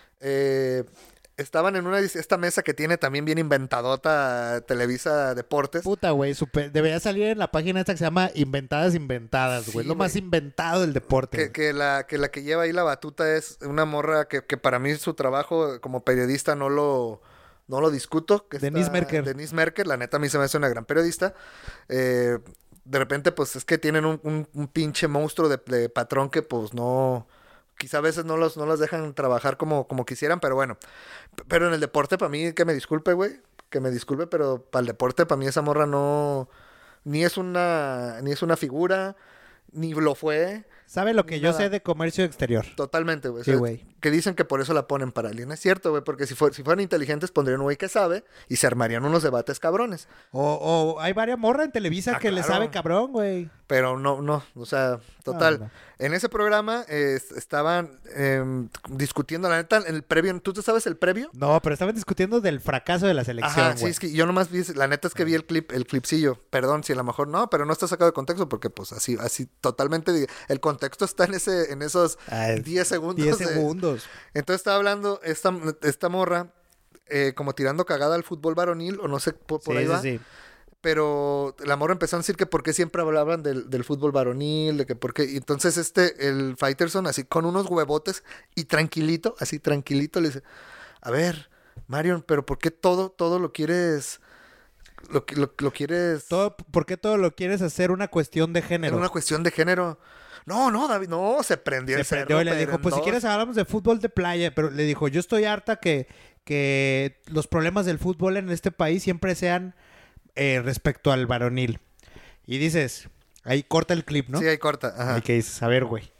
Speaker 1: Estaban en esta mesa que tiene también bien inventadota Televisa Deportes.
Speaker 2: Puta, güey, debería salir en la página esta que se llama Inventadas, güey. Sí, lo más inventado del deporte.
Speaker 1: Que la que lleva ahí la batuta es una morra que para mí su trabajo como periodista no lo discuto.
Speaker 2: Denise
Speaker 1: Merker, la neta a mí se me hace una gran periodista. De repente, pues es que tienen un pinche monstruo de patrón que pues no... Quizá a veces no los dejan trabajar como quisieran, pero bueno. Pero en el deporte, para mí, que me disculpe, güey. Que me disculpe, pero para el deporte, para mí esa morra no... Ni es una figura, ni lo fue.
Speaker 2: ¿Sabe lo que yo sé de comercio exterior?
Speaker 1: Totalmente, güey.
Speaker 2: Sí, güey.
Speaker 1: Que dicen que por eso la ponen para alguien. Es cierto, güey, porque si fueran inteligentes pondrían un güey que sabe y se armarían unos debates cabrones.
Speaker 2: O hay varias morras en Televisa que le sabe cabrón, güey.
Speaker 1: Pero no, o sea, total. No. En ese programa estaban discutiendo, la neta, el previo. ¿Tú te sabes el previo?
Speaker 2: No, pero estaban discutiendo del fracaso de la selección,
Speaker 1: Ajá, sí, es que yo nomás vi, la neta es que vi el clipcillo. Perdón, si a lo mejor no, pero no está sacado de contexto porque pues así totalmente, el contexto está en esos 10 segundos.
Speaker 2: 10 segundos.
Speaker 1: Entonces estaba hablando esta morra como tirando cagada al fútbol varonil, o no sé, por ahí va. Sí. Pero la morra empezó a decir que por qué siempre hablaban del fútbol varonil, de que por qué. Y entonces el Fighterson, así con unos huevotes y tranquilito, le dice, a ver, Marion, pero ¿por qué todo lo quieres... Lo quieres...
Speaker 2: ¿Por qué todo lo quieres hacer una cuestión de género?
Speaker 1: Una cuestión de género. No, David, no, se prendió.
Speaker 2: Se prendió y le dijo, pues si quieres hablamos de fútbol de playa. Pero le dijo, yo estoy harta que los problemas del fútbol en este país siempre sean respecto al varonil. Y dices, ahí corta el clip, ¿no?
Speaker 1: Sí, ahí corta. Ajá.
Speaker 2: Y que dices, a ver, güey.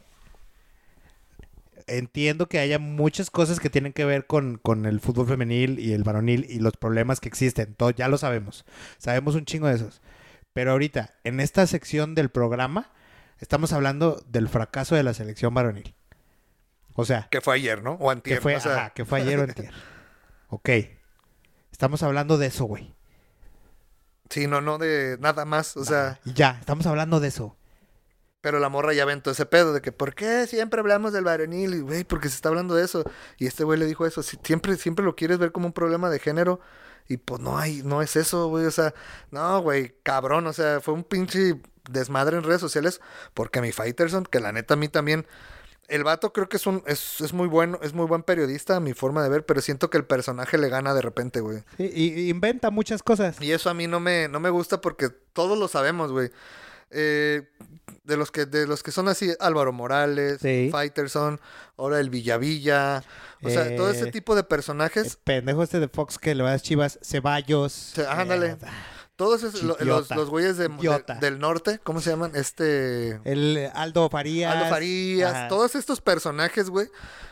Speaker 2: Entiendo que haya muchas cosas que tienen que ver con el fútbol femenil y el varonil y los problemas que existen. Todo, ya lo sabemos. Sabemos un chingo de esos. Pero ahorita, en esta sección del programa, estamos hablando del fracaso de la selección varonil. O sea...
Speaker 1: Que fue ayer, ¿no? O antier.
Speaker 2: Que fue ayer o antier. Ok. Estamos hablando de eso, güey.
Speaker 1: Sí, no de nada más, o sea...
Speaker 2: Ya, estamos hablando de eso.
Speaker 1: Pero la morra ya aventó ese pedo de que, ¿por qué siempre hablamos del varonil? Y, güey, porque se está hablando de eso. Y este güey le dijo eso. Siempre lo quieres ver como un problema de género. Y pues no es eso, güey. O sea, no, güey, cabrón. O sea, fue un pinche desmadre en redes sociales. Porque mi Fighterson, que la neta a mí también... El vato creo que es muy bueno, es muy buen periodista a mi forma de ver, pero siento que el personaje le gana de repente, güey.
Speaker 2: Sí, y inventa muchas cosas.
Speaker 1: Y eso a mí no me gusta porque todos lo sabemos, güey. De los que son así, Álvaro Morales, sí. Fighterson, ahora el Villavilla, o sea, todo ese tipo de personajes.
Speaker 2: El pendejo de Fox que le va a Chivas, Ceballos.
Speaker 1: Ándale. Todos los güeyes
Speaker 2: Idiota.
Speaker 1: del norte, ¿cómo se llaman?
Speaker 2: El Aldo Farías.
Speaker 1: Aldo Farías,
Speaker 2: Ajá.
Speaker 1: todos estos personajes, güey.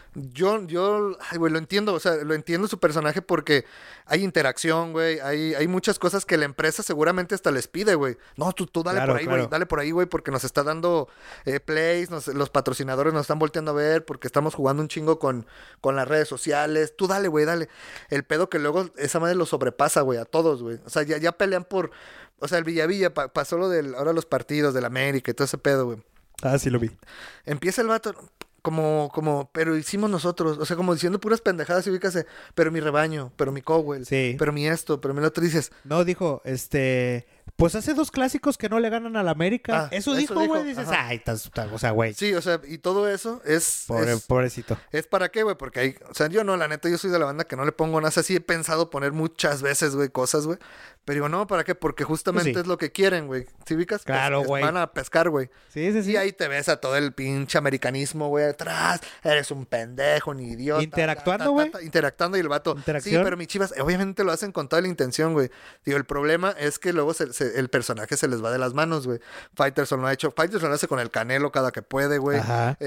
Speaker 1: Ay, güey, lo entiendo, o sea, lo entiendo su personaje porque hay interacción, güey, hay muchas cosas que la empresa seguramente hasta les pide, güey. No, tú dale
Speaker 2: Claro,
Speaker 1: por ahí, güey,
Speaker 2: claro.
Speaker 1: dale por ahí, güey, porque nos está dando plays, los patrocinadores nos están volteando a ver porque estamos jugando un chingo con las redes sociales. Tú dale, güey, dale. El pedo que luego esa madre lo sobrepasa, güey, a todos, güey. O sea, ya pelean por, o sea, el Villavilla pasó lo del, ahora los partidos del América y todo ese pedo, güey.
Speaker 2: Ah, sí lo vi.
Speaker 1: Empieza el vato pero hicimos nosotros, o sea, como diciendo puras pendejadas y ubícase, pero mi rebaño, pero mi Cowell,
Speaker 2: Sí.
Speaker 1: pero mi esto, pero mi lo otro, dices,
Speaker 2: No, dijo, pues hace 2 clásicos que no le ganan al América.
Speaker 1: Ah,
Speaker 2: eso
Speaker 1: eso
Speaker 2: dijo,
Speaker 1: dijo,
Speaker 2: güey. Dices,
Speaker 1: ajá.
Speaker 2: ay, o sea, güey.
Speaker 1: sí, o sea, y todo eso
Speaker 2: Pobrecito.
Speaker 1: es para qué, güey, porque hay, o sea, yo no, la neta, yo soy de la banda que no le pongo nada, o sea, sí he pensado poner muchas veces, güey, cosas, güey, pero digo, no, ¿para qué? Porque justamente
Speaker 2: Pues sí.
Speaker 1: es lo que quieren, güey, ¿sí ubicas?
Speaker 2: Claro, güey.
Speaker 1: Van a pescar, güey.
Speaker 2: Sí, sí, sí.
Speaker 1: Y ahí te ves a todo el pinche americanismo, güey, atrás. Eres un pendejo, ni idiota.
Speaker 2: Interactuando, güey.
Speaker 1: Interactuando y el vato.
Speaker 2: Interacción.
Speaker 1: Sí, pero mis Chivas, obviamente lo hacen con toda la intención, güey. Digo, el problema es que luego el personaje se les va de las manos, güey. Faitelson lo ha hecho. Faitelson lo hace con el Canelo cada que puede, güey.
Speaker 2: Ajá.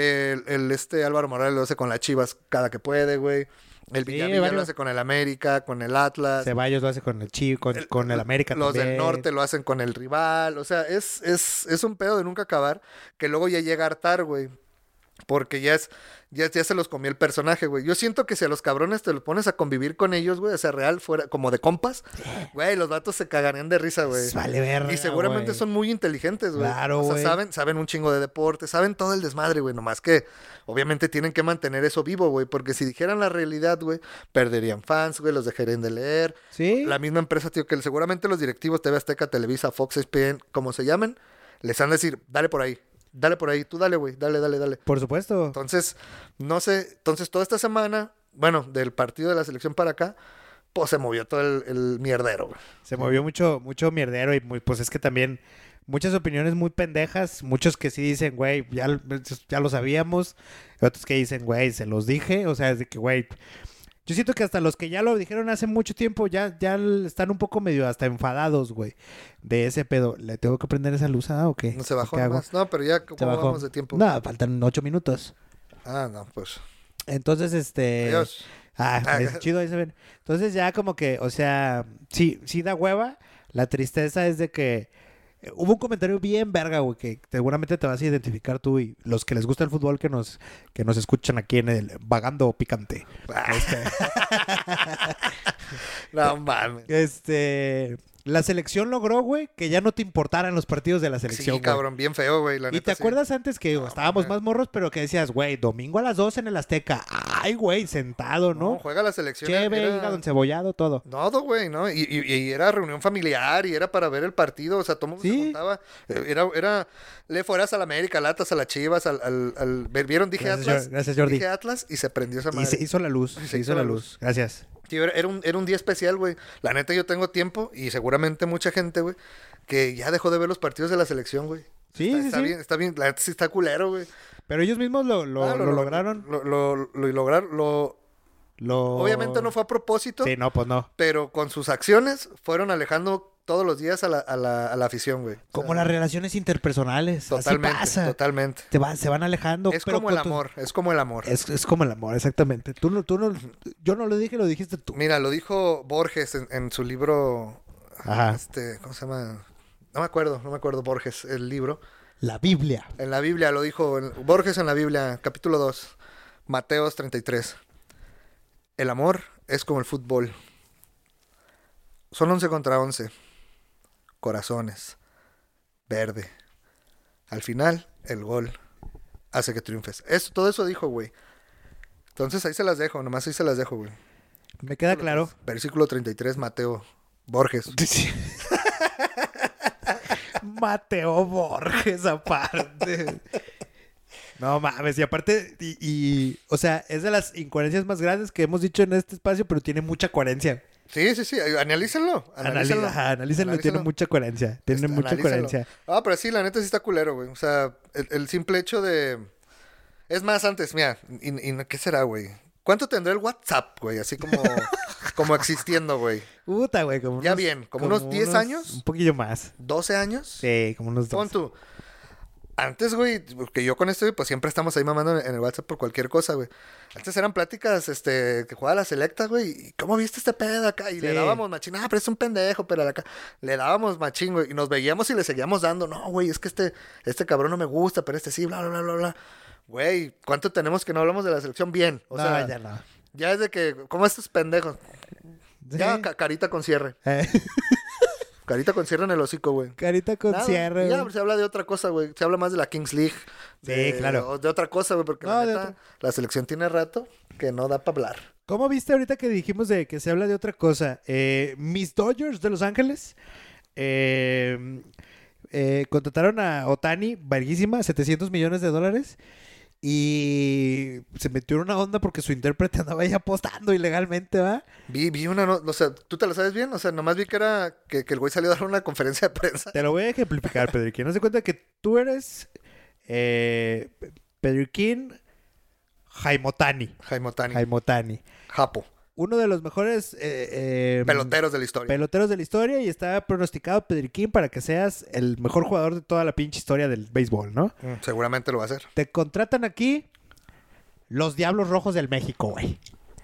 Speaker 1: Álvaro Morales lo hace con las Chivas cada que puede, güey. El
Speaker 2: Sí,
Speaker 1: Villavilla
Speaker 2: varios.
Speaker 1: lo hace con el América, con el Atlas.
Speaker 2: Ceballos lo hace con el Chivo, con el América
Speaker 1: Los
Speaker 2: también.
Speaker 1: del norte lo hacen con el rival. O sea, es un pedo de nunca acabar. Que luego ya llega a hartar, güey. Porque ya se los comió el personaje, güey. Yo siento que si a los cabrones te los pones a convivir con ellos, güey, o sea, real, fuera, como de compas, güey, los vatos se cagarían de risa, güey.
Speaker 2: Vale verga,
Speaker 1: Y seguramente
Speaker 2: güey.
Speaker 1: son muy inteligentes, güey.
Speaker 2: Claro,
Speaker 1: o
Speaker 2: güey.
Speaker 1: sea, saben un chingo de deporte, saben todo el desmadre, güey. Nomás que, obviamente, tienen que mantener eso vivo, güey. Porque si dijeran la realidad, güey, perderían fans, güey, los dejarían de leer.
Speaker 2: Sí.
Speaker 1: La misma empresa, tío, que seguramente los directivos TV Azteca, Televisa, Fox, ESPN, como se llamen, les han de decir, dale por ahí, tú dale, güey, dale.
Speaker 2: Por supuesto.
Speaker 1: Entonces, no sé, toda esta semana, bueno, del partido de la selección para acá, pues se movió todo el mierdero, güey.
Speaker 2: Se movió mucho mierdero y pues es que también muchas opiniones muy pendejas. Muchos que sí dicen, güey, ya lo sabíamos. Y otros que dicen, güey, se los dije. O sea, es de que, güey, yo siento que hasta los que ya lo dijeron hace mucho tiempo ya están un poco medio hasta enfadados, güey, de ese pedo. ¿Le tengo que prender esa luz o qué?
Speaker 1: No se bajó
Speaker 2: ¿Qué hago?
Speaker 1: más. No, pero ya,
Speaker 2: Se
Speaker 1: ¿cómo
Speaker 2: bajó.
Speaker 1: vamos de tiempo?
Speaker 2: No, faltan 8 minutos.
Speaker 1: Ah, no, pues.
Speaker 2: Entonces,
Speaker 1: Adiós.
Speaker 2: Es chido, ahí se ven. Entonces ya como que, o sea, sí da hueva. La tristeza es de que hubo un comentario bien verga, güey, que seguramente te vas a identificar tú y los que les gusta el fútbol que nos escuchan aquí en el Vagando Picante.
Speaker 1: No mames.
Speaker 2: La selección logró, güey, que ya no te importaran los partidos de la selección,
Speaker 1: Sí,
Speaker 2: güey.
Speaker 1: cabrón, bien feo, güey. La
Speaker 2: ¿Y
Speaker 1: neta,
Speaker 2: te
Speaker 1: sí.
Speaker 2: acuerdas antes que estábamos
Speaker 1: mames.
Speaker 2: más morros, pero que decías, güey, domingo a las 2 en el Azteca? Ay, güey, sentado, ¿no?
Speaker 1: No, juega la selección.
Speaker 2: Cheve,
Speaker 1: era-
Speaker 2: hígado encebollado, todo.
Speaker 1: No, güey, ¿no? Y era reunión familiar y era para ver el partido, o sea, todo el mundo se
Speaker 2: Sí.
Speaker 1: juntaba. Le fueras a la América, Latas, a las Chivas, ¿vieron? Dije
Speaker 2: Gracias,
Speaker 1: Atlas.
Speaker 2: Gracias, Jordi.
Speaker 1: Dije Atlas y se prendió esa
Speaker 2: Y
Speaker 1: madre.
Speaker 2: se hizo la luz, se hizo la luz. Gracias.
Speaker 1: Sí, era un día especial, güey. La neta, yo tengo tiempo y seguramente mucha gente, güey, que ya dejó de ver los partidos de la selección, güey.
Speaker 2: Sí,
Speaker 1: Está
Speaker 2: sí.
Speaker 1: bien, está bien. La neta sí está culero, güey.
Speaker 2: Pero ellos mismos lo lograron.
Speaker 1: Lo lograron. Obviamente no fue a propósito,
Speaker 2: Sí, no, pues no.
Speaker 1: pero con sus acciones fueron alejando todos los días a la afición, güey. O sea,
Speaker 2: Como las relaciones interpersonales.
Speaker 1: Totalmente,
Speaker 2: Así pasa.
Speaker 1: totalmente.
Speaker 2: Se van alejando.
Speaker 1: Es
Speaker 2: pero
Speaker 1: como el
Speaker 2: con tu-
Speaker 1: amor, es como el amor.
Speaker 2: Es como el amor, exactamente. Yo no lo dije, lo dijiste tú.
Speaker 1: Mira, lo dijo Borges en su libro.
Speaker 2: Ajá.
Speaker 1: ¿Cómo se llama? No me acuerdo Borges, el libro.
Speaker 2: La Biblia.
Speaker 1: En la Biblia lo dijo Borges en la Biblia, capítulo 2, Mateos 33. El amor es como el fútbol. Son 11 contra 11. Corazones. Verde. Al final, el gol hace que triunfes. Todo eso dijo, güey. Entonces ahí se las dejo, nomás ahí se las dejo, güey.
Speaker 2: Me queda claro.
Speaker 1: Versículo 33, Mateo Borges.
Speaker 2: Mateo Borges, aparte. No mames, y aparte, o sea, es de las incoherencias más grandes que hemos dicho en este espacio, pero tiene mucha coherencia.
Speaker 1: Sí, analícenlo.
Speaker 2: Analícenlo, tiene mucha coherencia. Tiene mucha
Speaker 1: Analícenlo.
Speaker 2: coherencia.
Speaker 1: Ah, pero sí, la neta sí está culero, güey. O sea, el simple hecho de... Es más, antes, mira, ¿qué será, güey? ¿Cuánto tendrá el WhatsApp, güey? Así como... como existiendo, güey.
Speaker 2: Puta, güey.
Speaker 1: Ya bien, como unos 10 años.
Speaker 2: Un poquillo más.
Speaker 1: 12 años.
Speaker 2: Sí, como unos 12.
Speaker 1: Pon tú. Antes, güey, porque yo con esto, pues siempre estamos ahí mamando en el WhatsApp por cualquier cosa, güey. Antes eran pláticas, que jugaba la selecta, güey. ¿Y cómo viste este pedo acá? Y le dábamos machín. Ah, pero es un pendejo, pero acá. Le dábamos machín, güey. Y nos veíamos y le seguíamos dando. No, güey, es que este cabrón no me gusta, pero este sí, bla, bla, bla, bla, bla. Güey, ¿cuánto tenemos que no hablamos de la selección bien? O sea,
Speaker 2: ya no.
Speaker 1: Ya es de que, ¿cómo estos pendejos?
Speaker 2: Sí.
Speaker 1: Ya, carita con cierre. Carita con cierre en el hocico, güey.
Speaker 2: Carita con cierre.
Speaker 1: Ya, se habla de otra cosa, güey. Se habla más de la Kings League.
Speaker 2: Sí, claro.
Speaker 1: O de otra cosa, güey, porque la neta, la selección tiene rato que no da para hablar.
Speaker 2: ¿Cómo viste ahorita que dijimos de que se habla de otra cosa? Mis Dodgers de Los Ángeles contrataron a Ohtani, verguísima, $700 millones. Y se metió en una onda porque su intérprete andaba ahí apostando ilegalmente, ¿va?
Speaker 1: Vi una, o sea, ¿tú te la sabes bien? O sea, nomás vi que era que el güey salió a dar una conferencia de prensa.
Speaker 2: Te lo voy a ejemplificar, Pedriquín. No se cuenta que tú eres Pedriquín Jaimotani.
Speaker 1: Japo.
Speaker 2: Uno de los mejores
Speaker 1: peloteros de la historia.
Speaker 2: Y está pronosticado Pedriquín para que seas el mejor jugador de toda la pinche historia del béisbol, ¿no?
Speaker 1: Seguramente lo va a hacer.
Speaker 2: Te contratan aquí los Diablos Rojos del México, güey.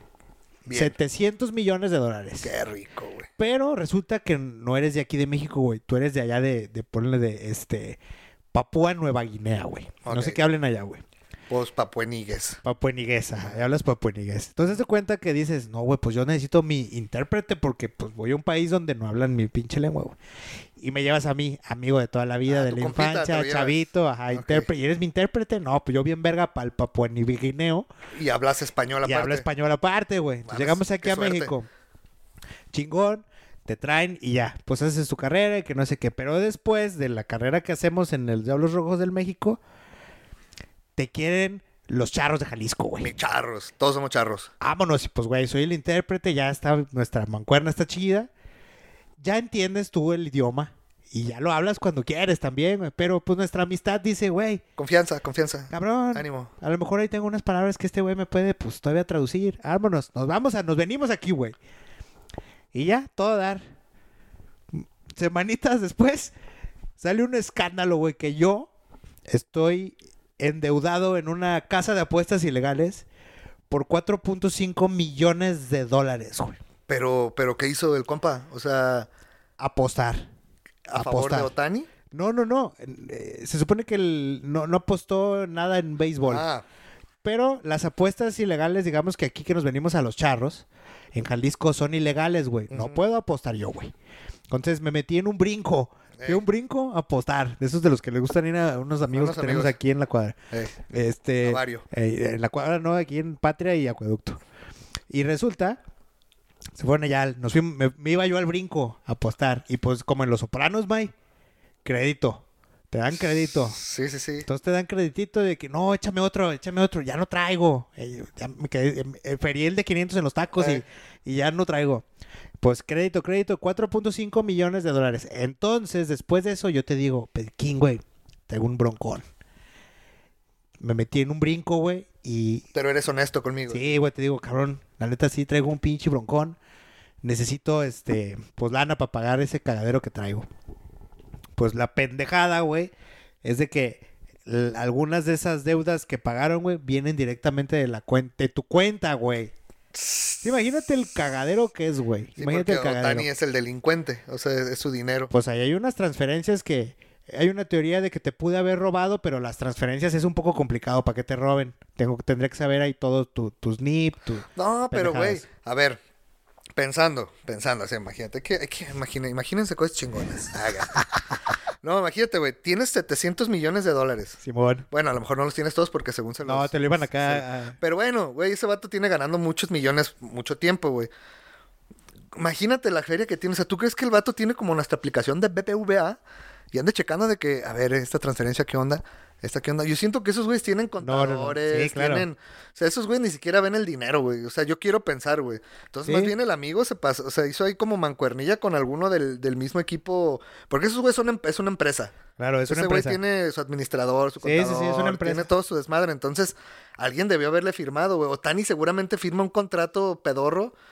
Speaker 2: $700 millones.
Speaker 1: Qué rico, güey.
Speaker 2: Pero resulta que no eres de aquí de México, güey. Tú eres de allá ponle de Papúa Nueva Guinea, güey. Okay. No sé qué hablen allá, güey.
Speaker 1: Pues papuenigues.
Speaker 2: Hablas papuenigues. Entonces te cuenta que dices, no, güey, pues yo necesito mi intérprete porque pues voy a un país donde no hablan mi pinche lengua, güey. Y me llevas a mí, amigo de toda la vida, de la infancia, chavito, intérprete. ¿Y eres mi intérprete? No, pues yo bien verga para el papueniguineo.
Speaker 1: Y hablas español aparte.
Speaker 2: Y hablo español aparte, güey. Entonces llegamos aquí a México. Chingón. Te traen y ya, pues haces tu carrera y que no sé qué. Pero después de la carrera que hacemos en el Diablos Rojos del México, te quieren los Charros de Jalisco, güey.
Speaker 1: Mis charros, todos somos charros.
Speaker 2: Vámonos, y pues, güey, soy el intérprete, ya está, nuestra mancuerna está chida. Ya entiendes tú el idioma y ya lo hablas cuando quieres también, güey. Pero pues nuestra amistad dice, güey.
Speaker 1: Confianza.
Speaker 2: Cabrón.
Speaker 1: Ánimo.
Speaker 2: A lo mejor ahí tengo unas palabras que este güey me puede, pues, todavía traducir. Vámonos, nos venimos aquí, güey. Y ya, todo dar. Semanitas después, sale un escándalo, güey, que yo estoy endeudado en una casa de apuestas ilegales por $4.5 millones, güey.
Speaker 1: Pero, ¿qué hizo el compa? O sea...
Speaker 2: Apostar.
Speaker 1: ¿A favor de Ohtani?
Speaker 2: No. Se supone que no apostó nada en béisbol. Pero las apuestas ilegales, digamos que aquí que nos venimos a los charros, en Jalisco son ilegales, güey. No puedo apostar yo, güey. Entonces me metí en un brinco. ¿Qué un brinco? A apostar. De esos de los que les gustan ir a unos amigos que tenemos aquí en la cuadra. En la cuadra, no, aquí en Patria y Acueducto. Y resulta, se fueron allá, me iba yo al brinco a apostar. Y pues como en Los Sopranos, May, crédito. Te dan crédito.
Speaker 1: Sí.
Speaker 2: Entonces te dan creditito de que, no, échame otro. Ya no traigo. Ya me quedé, ferié el de 500 en los tacos y ya no traigo. Pues crédito, $4.5 millones. Entonces, después de eso, yo te digo, King, güey, traigo un broncón. Me metí en un brinco, güey, y...
Speaker 1: Pero eres honesto conmigo.
Speaker 2: Sí, güey, te digo, cabrón, la neta sí traigo un pinche broncón. Necesito, pues lana para pagar ese cagadero que traigo. Pues la pendejada, güey, es de que algunas de esas deudas que pagaron, güey, vienen directamente de tu cuenta, güey. Imagínate el cagadero que es, güey.
Speaker 1: Sí, imagínate el cagadero. Ohtani es el delincuente, o sea, es su dinero.
Speaker 2: Pues ahí hay unas transferencias que... Hay una teoría de que te pude haber robado, pero las transferencias es un poco complicado para que te roben. Tendré que saber ahí todo tus NIP,
Speaker 1: No, pero güey, a ver... Pensando, o sea, imagínate, imagínense cosas chingonas. No, imagínate, güey, tienes $700 millones.
Speaker 2: Simón.
Speaker 1: Bueno, a lo mejor no los tienes todos porque según se los...
Speaker 2: No, te lo iban acá.
Speaker 1: Sí. Pero bueno, güey, ese vato tiene ganando muchos millones mucho tiempo, güey. Imagínate la feria que tiene. O sea, ¿tú crees que el vato tiene como nuestra aplicación de BBVA? Y anda checando de que, a ver, esta transferencia, ¿qué onda? ¿Qué onda? Yo siento que esos güeyes tienen contadores,
Speaker 2: Sí, claro.
Speaker 1: O sea, esos güeyes ni siquiera ven el dinero, güey. O sea, yo quiero pensar, güey. Entonces, más bien el amigo se pasó, o sea, hizo ahí como mancuernilla con alguno del mismo equipo. Porque esos güeyes es una empresa.
Speaker 2: Claro, es una empresa.
Speaker 1: Ese güey tiene su administrador, su contador.
Speaker 2: Sí, es una empresa.
Speaker 1: Tiene todo su desmadre. Entonces, alguien debió haberle firmado, güey. Ohtani seguramente firma un contrato pedorro.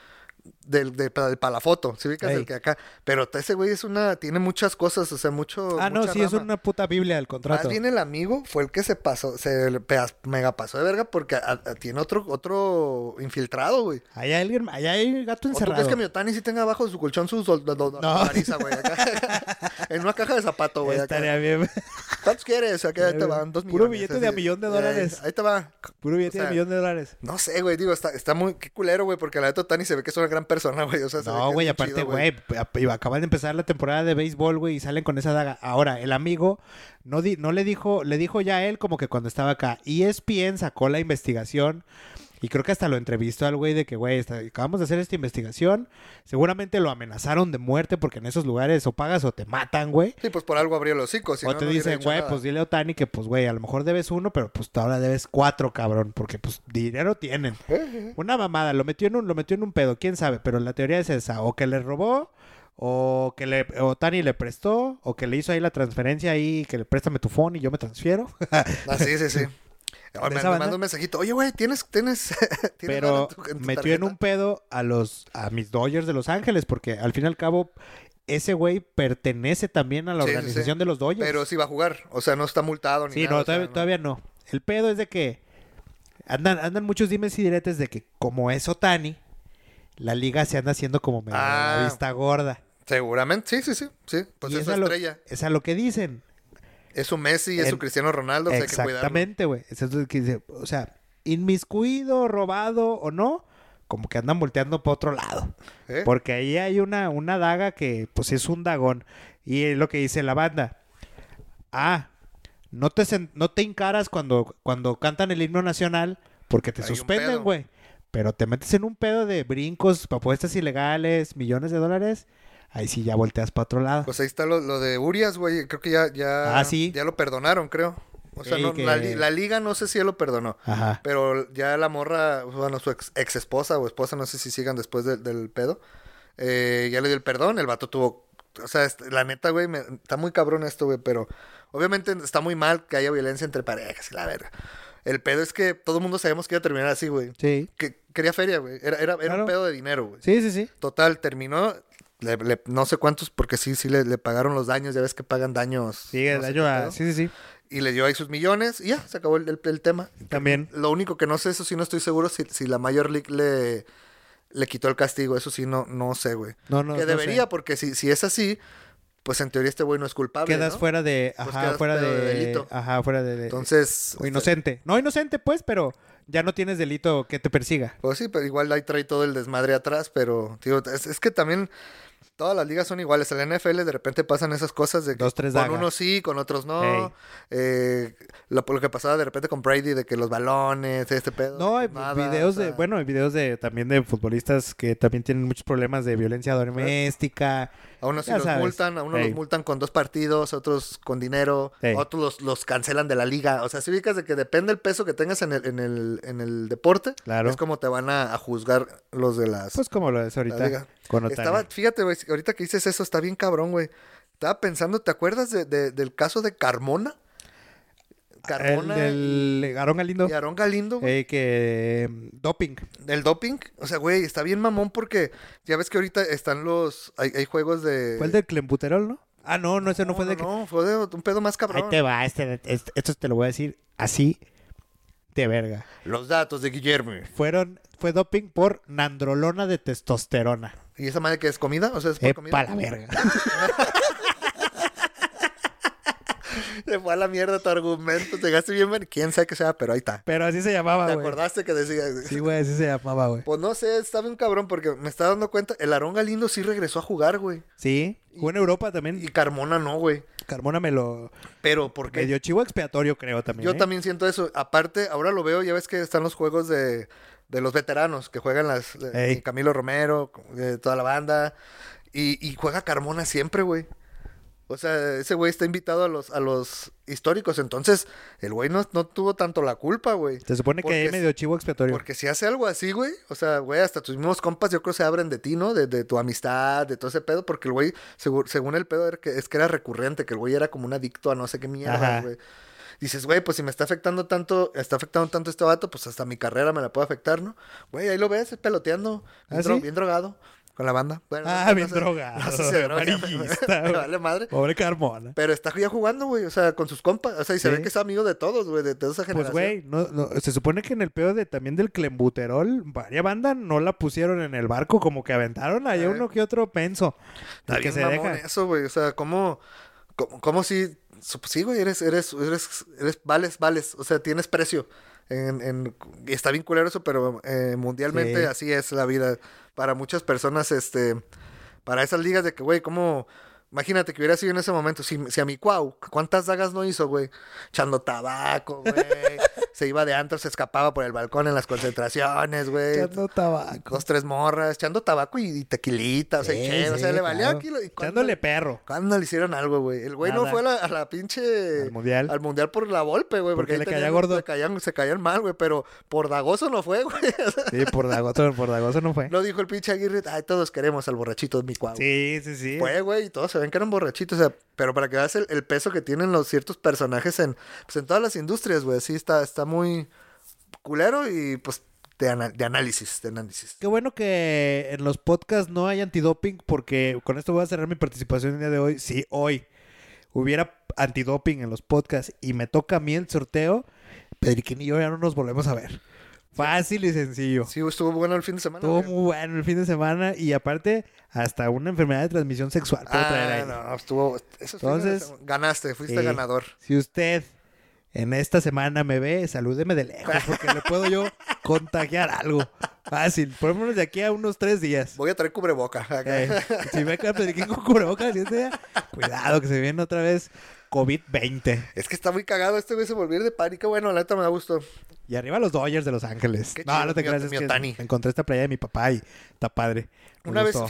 Speaker 1: para la foto, ¿sí ubicas? El que acá. Pero ese güey tiene muchas cosas, o sea, mucho.
Speaker 2: No, sí, es una puta biblia el contrato.
Speaker 1: Más bien el amigo fue el que se mega pasó de verga porque tiene otro infiltrado, güey.
Speaker 2: Allá hay gato encerrado.
Speaker 1: ¿O tú crees que mi Otani sí tenga abajo de su colchón su nariza, güey? En una caja de zapato, güey.
Speaker 2: Estaría bien.
Speaker 1: ¿Cuántos quieres? Aquí ahí te van, 2 millones.
Speaker 2: Puro billete de $1,000,000.
Speaker 1: Ahí te va.
Speaker 2: Puro billete de $1,000,000.
Speaker 1: No sé, güey, digo, está muy... Qué culero, güey, porque la neta Otani se ve que es una gran persona, güey. O sea,
Speaker 2: no, güey, aparte, güey, acaban de empezar la temporada de béisbol, güey, y salen con esa daga. Ahora, el amigo no le dijo ya a él como que cuando estaba acá. ESPN sacó la investigación y creo que hasta lo entrevistó al güey de que, güey, acabamos de hacer esta investigación. Seguramente lo amenazaron de muerte porque en esos lugares o pagas o te matan, güey.
Speaker 1: Sí, pues por algo abrió los hocicos.
Speaker 2: O te dicen, güey, pues dile a Otani que, pues, güey, a lo mejor debes 1, pero pues ahora debes 4, cabrón. Porque, pues, dinero tienen. Una mamada, lo metió en un pedo, quién sabe. Pero la teoría es esa, o que le robó, o que Otani le prestó, o que le hizo ahí la transferencia ahí, que le préstame tu phone y yo me transfiero.
Speaker 1: Sí. Ahora me manda un mensajito. Oye, güey, ¿tienes
Speaker 2: pero en tu metió en un pedo a mis Dodgers de Los Ángeles, porque al fin y al cabo ese güey pertenece también a la organización de los Dodgers.
Speaker 1: Pero sí va a jugar, o sea, no está multado ni nada.
Speaker 2: Sí, no, todavía no. El pedo es de que andan muchos dimes y diretes de que como es Otani, la liga se anda haciendo como medio la vista gorda.
Speaker 1: Seguramente, sí. Pues es estrella.
Speaker 2: Es a lo que dicen.
Speaker 1: Es su Messi, es su Cristiano Ronaldo, o sea, hay que cuidarlo.
Speaker 2: Exactamente, güey. O sea, inmiscuido, robado o no, como que andan volteando para otro lado. Porque ahí hay una daga que, pues, es un dagón. Y es lo que dice la banda. No te encaras cuando cantan el himno nacional porque te suspenden, güey. Pero te metes en un pedo de brincos, apuestas ilegales, millones de dólares... Ahí sí ya volteas para otro lado.
Speaker 1: Pues ahí está lo de Urias, güey. Creo que ya lo perdonaron, creo. O sea, la liga no sé si ya lo perdonó.
Speaker 2: Ajá.
Speaker 1: Pero ya la morra, bueno, su ex esposa o esposa, no sé si sigan después del pedo. Ya le dio el perdón. El vato tuvo... O sea, la neta, güey, está muy cabrón esto, güey. Pero obviamente está muy mal que haya violencia entre parejas y la verga. El pedo es que todo el mundo sabíamos que iba a terminar así, güey.
Speaker 2: Sí.
Speaker 1: Que quería feria, güey. Era un pedo de dinero, güey.
Speaker 2: Sí.
Speaker 1: Total, terminó... no sé cuántos, porque sí le pagaron los daños, ya ves que pagan daños.
Speaker 2: Sí, el daño sí.
Speaker 1: Y le dio ahí sus millones y ya, se acabó el tema.
Speaker 2: También.
Speaker 1: Lo único que no sé, eso sí no estoy seguro, si la Major League le quitó el castigo, eso sí no sé, güey.
Speaker 2: No,
Speaker 1: que debería,
Speaker 2: sé.
Speaker 1: Porque si es así, pues en teoría este güey no es culpable,
Speaker 2: quedas
Speaker 1: ¿no?
Speaker 2: fuera de...
Speaker 1: Pues
Speaker 2: fuera de
Speaker 1: delito.
Speaker 2: Ajá, fuera de...
Speaker 1: Entonces...
Speaker 2: O inocente. No inocente, pues, pero... Ya no tienes delito que te persiga.
Speaker 1: Pues sí, pero igual ahí trae todo el desmadre atrás, pero... Tío, es que también... Todas las ligas son iguales. En la NFL de repente pasan esas cosas de que
Speaker 2: 2, 3 dagas.
Speaker 1: Con unos sí, con otros no. Lo que pasaba de repente con Brady de que los balones, este pedo.
Speaker 2: No, hay videos también de futbolistas que también tienen muchos problemas de violencia doméstica.
Speaker 1: A unos sí los multan, a unos los multan con 2 partidos, a otros con dinero, a otros los cancelan de la liga. O sea, si ubicas de que depende el peso que tengas en el deporte,
Speaker 2: claro.
Speaker 1: Es como te van a juzgar los de las...
Speaker 2: Pues como lo es ahorita.
Speaker 1: Fíjate, güey, ahorita que dices eso, está bien cabrón, güey. Estaba pensando, ¿te acuerdas del caso de Carmona?
Speaker 2: El Aarón Galindo.
Speaker 1: Y Aarón Galindo, güey.
Speaker 2: Doping.
Speaker 1: El doping. O sea, güey, está bien mamón porque ya ves que ahorita están hay juegos de...
Speaker 2: Fue el de Clenbuterol, ¿no? No, ese no fue de...
Speaker 1: No, fue de un pedo más cabrón.
Speaker 2: Ahí te va, esto te lo voy a decir así de verga.
Speaker 1: Los datos de Guillermo.
Speaker 2: Fue doping por nandrolona de testosterona.
Speaker 1: ¿Y esa madre que es comida? O sea, es por comida.
Speaker 2: Para la verga.
Speaker 1: Se fue a la mierda tu argumento. Te llegaste bien, quién sabe qué sea, pero ahí está.
Speaker 2: Pero así se llamaba, güey.
Speaker 1: ¿Te acordaste que decía?
Speaker 2: Sí, güey, así se llamaba, güey.
Speaker 1: Pues no sé, está bien cabrón porque me estaba dando cuenta. El Aarón Galindo sí regresó a jugar, güey.
Speaker 2: Sí, jugó en Europa también.
Speaker 1: Y Carmona no, güey.
Speaker 2: Carmona
Speaker 1: Pero, ¿por qué?
Speaker 2: Me dio chivo expiatorio, creo, también.
Speaker 1: Yo también siento eso. Aparte, ahora lo veo, ya ves que están los juegos de los veteranos que juegan Camilo Romero, toda la banda. Y juega Carmona siempre, güey. O sea, ese güey está invitado a los históricos. Entonces, el güey no tuvo tanto la culpa, güey.
Speaker 2: Se supone que ahí medio chivo expiatorio.
Speaker 1: Porque si hace algo así, güey. O sea, güey, hasta tus mismos compas yo creo se abren de ti, ¿no? De tu amistad, de todo ese pedo. Porque el güey, según el pedo, es que era recurrente. Que el güey era como un adicto a no sé qué mierda, güey. dices, güey, pues si me está afectando tanto este vato, pues hasta mi carrera me la puede afectar, ¿no? Güey, ahí lo ves, peloteando, bien drogado. Con la banda. Bueno,
Speaker 2: bien drogado.
Speaker 1: No sé si se droga. Me vale madre.
Speaker 2: Pobre Carmona.
Speaker 1: Pero está ya jugando, güey. O sea, con sus compas. O sea, y se ve que es amigo de todos, güey. De toda esa generación.
Speaker 2: Pues, güey, se supone que en el pedo también del clembuterol, varias bandas no la pusieron en el barco. Como que aventaron ahí uno que otro penso.
Speaker 1: Está bien mamón eso, güey. O sea, ¿cómo si... Sí, güey, vales. O sea, tienes precio. Y está bien culero eso, pero mundialmente así es la vida. Para muchas personas, para esas ligas de que, güey, ¿cómo? Imagínate que hubiera sido en ese momento, si a mi Cuau, ¿cuántas dagas no hizo, güey? Echando tabaco, güey. Se iba de antro, se escapaba por el balcón en las concentraciones, güey.
Speaker 2: Echando tabaco.
Speaker 1: 2, 3 morras, echando tabaco y tequilita, o sea, o sea, le valía aquí.
Speaker 2: Echándole perro.
Speaker 1: ¿Cuándo le hicieron algo, güey? El güey no fue a la pinche... Al mundial por la Volpe, güey.
Speaker 2: Porque le caía gordo.
Speaker 1: Se caían mal, güey, pero por Dagoso no fue, güey.
Speaker 2: Sí, por Dagoso no fue.
Speaker 1: Lo dijo el pinche Aguirre, ay, todos queremos al borrachito de mi Cuau.
Speaker 2: Sí.
Speaker 1: Fue, güey, y todos se ven que eran borrachitos, o sea, pero para que veas el peso que tienen los ciertos personajes en todas las industrias, güey, sí está muy culero y pues de análisis.
Speaker 2: Qué bueno que en los podcasts no hay antidoping, porque con esto voy a cerrar mi participación el día de hoy. Si hoy hubiera antidoping en los podcasts y me toca a mí el sorteo, Pedriquín y yo ya no nos volvemos a ver. Fácil y sencillo.
Speaker 1: Sí, estuvo bueno el fin de semana.
Speaker 2: Estuvo muy bueno el fin de semana y aparte hasta una enfermedad de transmisión sexual puede traer ahí.
Speaker 1: No, estuvo...
Speaker 2: Entonces,
Speaker 1: ganaste, fuiste ganador.
Speaker 2: Si usted en esta semana me ve, salúdeme de lejos porque le puedo yo contagiar algo. Fácil, por lo menos de aquí a unos 3 días.
Speaker 1: Voy a traer cubreboca.
Speaker 2: Si ve que a Pedriquín con cubrebocas, cuidado que se viene otra vez COVID-20.
Speaker 1: Es que está muy cagado este güey, se volvió a ir de pánico. Bueno, la neta me da gusto.
Speaker 2: Y arriba los Dodgers de Los Ángeles. No te creas, es que
Speaker 1: Otani.
Speaker 2: Encontré esta playa de mi papá y está padre.
Speaker 1: Una vez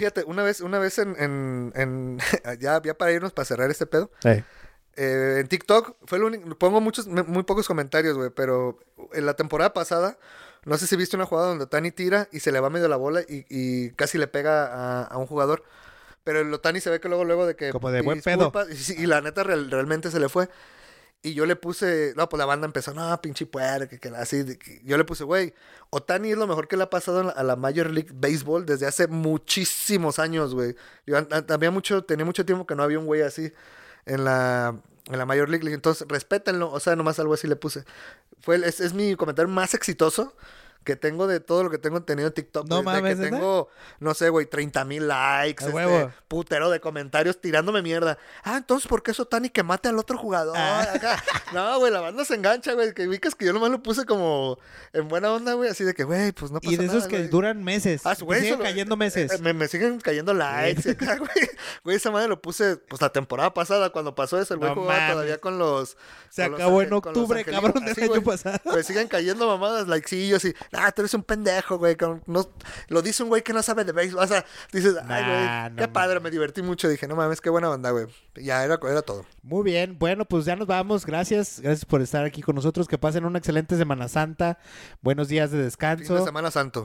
Speaker 1: en ya para irnos, para cerrar este pedo. En TikTok fue lo único, pongo muy pocos comentarios, güey, pero en la temporada pasada, no sé si viste una jugada donde Otani tira y se le va medio la bola y casi le pega a un jugador. Pero el Otani se ve que luego de que...
Speaker 2: Como de buen pedo.
Speaker 1: Y la neta realmente se le fue. Y yo le puse... No, pues la banda empezó... No, pinche puerca, que así... Yo le puse, güey, Otani es lo mejor que le ha pasado a la Major League Baseball desde hace muchísimos años, güey. Tenía mucho tiempo que no había un güey así en la Major League. Entonces, respétenlo. O sea, nomás algo así le puse. Es mi comentario más exitoso que tengo de todo lo que tengo tenido en TikTok.
Speaker 2: No mames,
Speaker 1: que tengo, no sé, güey, 30,000 likes, putero de comentarios tirándome mierda. Entonces, ¿por qué eso Otani que mate al otro jugador? Acá. No, güey, la banda se engancha, güey. Que ubicas que yo nomás lo puse como en buena onda, güey. Así de que, güey, pues no pasa nada.
Speaker 2: Y de esos que duran meses.
Speaker 1: Güey,
Speaker 2: siguen cayendo meses.
Speaker 1: Me siguen cayendo likes. Acá, güey. Güey, esa madre lo puse, pues la temporada pasada, cuando pasó eso. El güey jugaba todavía con los...
Speaker 2: Se acabó en octubre, cabrón, del año pasado.
Speaker 1: Pues siguen cayendo mamadas, likecillos y... tú eres un pendejo, güey. Lo dice un güey que no sabe de béisbol. O sea, dices, ay, güey, qué padre, me divertí mucho. Dije, no mames, qué buena onda, güey. Ya era todo.
Speaker 2: Muy bien, bueno, pues ya nos vamos. Gracias por estar aquí con nosotros. Que pasen una excelente Semana Santa. Buenos días de descanso.
Speaker 1: Fin de Semana Santo.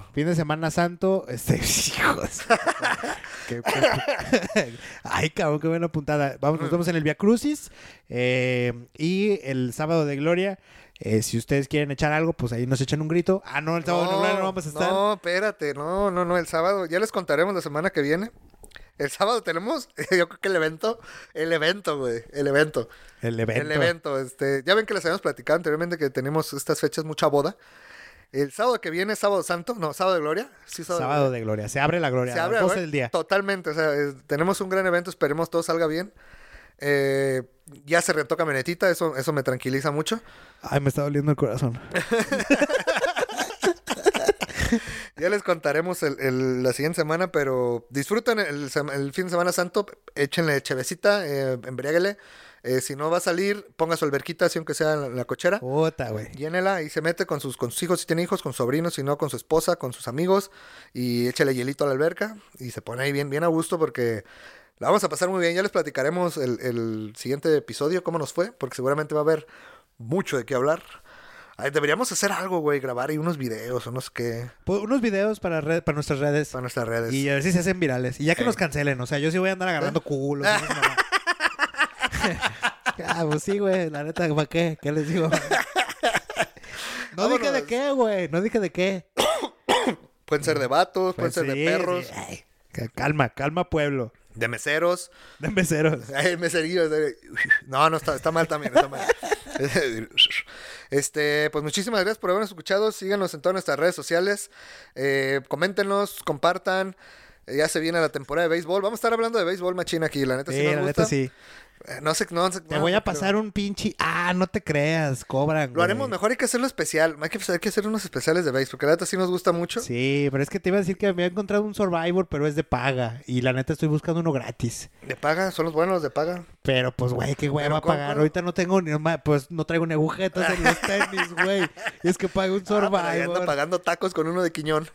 Speaker 2: Hijos. Ay, cabrón, qué buena puntada. Nos vemos en el Via Crucis y el Sábado de Gloria. Si ustedes quieren echar algo, pues ahí nos echan un grito. No, el Sábado de Gloria no vamos a estar.
Speaker 1: No, espérate, no, el sábado. Ya les contaremos la semana que viene. El sábado tenemos, yo creo que el evento, güey. El evento. Ya ven que les habíamos platicado anteriormente que tenemos estas fechas mucha boda. El sábado que viene, sábado santo, no, sábado de gloria. Sí,
Speaker 2: sábado de gloria. Se abre la gloria.
Speaker 1: Se abre
Speaker 2: a las 12 del día.
Speaker 1: Totalmente, o sea, tenemos un gran evento, esperemos todo salga bien. Ya se rentó camionetita, eso me tranquiliza mucho.
Speaker 2: Ay, me está doliendo el corazón.
Speaker 1: Ya les contaremos la siguiente semana, pero disfruten el fin de semana santo, échenle chevecita, embriáguele. Si no va a salir, ponga su alberquita, así aunque sea en la cochera.
Speaker 2: Puta, güey.
Speaker 1: Llénela y se mete con sus hijos, si tiene hijos, con sobrinos, si no, con su esposa, con sus amigos. Y échale hielito a la alberca y se pone ahí bien a gusto porque la vamos a pasar muy bien. Ya les platicaremos el siguiente episodio, cómo nos fue, porque seguramente va a haber mucho de qué hablar. Deberíamos hacer algo, güey, grabar ahí unos videos o no sé qué.
Speaker 2: Pues unos videos para nuestras redes.
Speaker 1: Para nuestras redes.
Speaker 2: Y a ver si se hacen virales. Y ya que nos cancelen, o sea, yo sí voy a andar agarrando culos. Pues sí, güey, la neta, ¿para qué? ¿Qué les digo? No dije de qué, güey, no dije de qué.
Speaker 1: Pueden ser de vatos,
Speaker 2: Pues
Speaker 1: pueden ser de perros.
Speaker 2: Sí. Ay, calma, pueblo.
Speaker 1: De meseros.
Speaker 2: De meseros.
Speaker 1: Ay, meserillos. No, está mal también, está mal. Pues muchísimas gracias por habernos escuchado. Síganos en todas nuestras redes sociales. Coméntenos, compartan. Ya se viene la temporada de béisbol. Vamos a estar hablando de béisbol machín aquí. La neta sí nos
Speaker 2: la
Speaker 1: gusta.
Speaker 2: neta sí.
Speaker 1: No sé.
Speaker 2: Te voy a pasar un pinche... no te creas, cobran,
Speaker 1: Lo haremos mejor, hay que hacerlo especial. Hay que hacer unos especiales de béisbol, porque la neta sí nos gusta mucho.
Speaker 2: Sí, pero es que te iba a decir que me había encontrado un Survivor, pero es de paga. Y la neta estoy buscando uno gratis.
Speaker 1: De paga, son los buenos los de paga.
Speaker 2: Pero pues, güey, qué güey va a pagar. Ahorita no tengo pues no traigo ni agujetas en los tenis, güey. Y es que pago un Survivor.
Speaker 1: Ando pagando tacos con uno de Quiñón.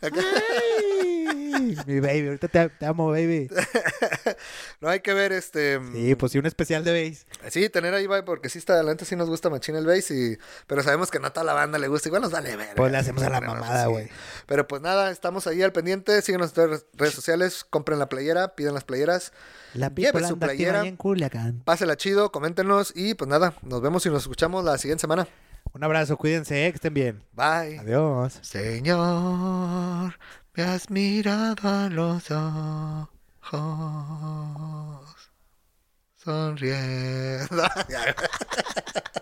Speaker 2: Mi baby, ahorita te amo, baby.
Speaker 1: No hay que ver
Speaker 2: Sí, pues sí, un especial de base.
Speaker 1: Sí, tener ahí, porque sí está adelante, sí nos gusta machín el base, pero sabemos que no a toda la banda le gusta, igual nos vale ver.
Speaker 2: Pues le hacemos a la mamada, güey.
Speaker 1: Sí. Pero pues nada, estamos ahí al pendiente, síguenos en nuestras redes sociales, compren la playera, pidan las playeras.
Speaker 2: Lleve su playera, en Culiacán.
Speaker 1: Pásela chido, coméntenos y pues nada, nos vemos y nos escuchamos la siguiente semana.
Speaker 2: Un abrazo, cuídense, que estén bien.
Speaker 1: Bye.
Speaker 2: Adiós.
Speaker 1: Señor, me has mirado a los ojos, sonriendo.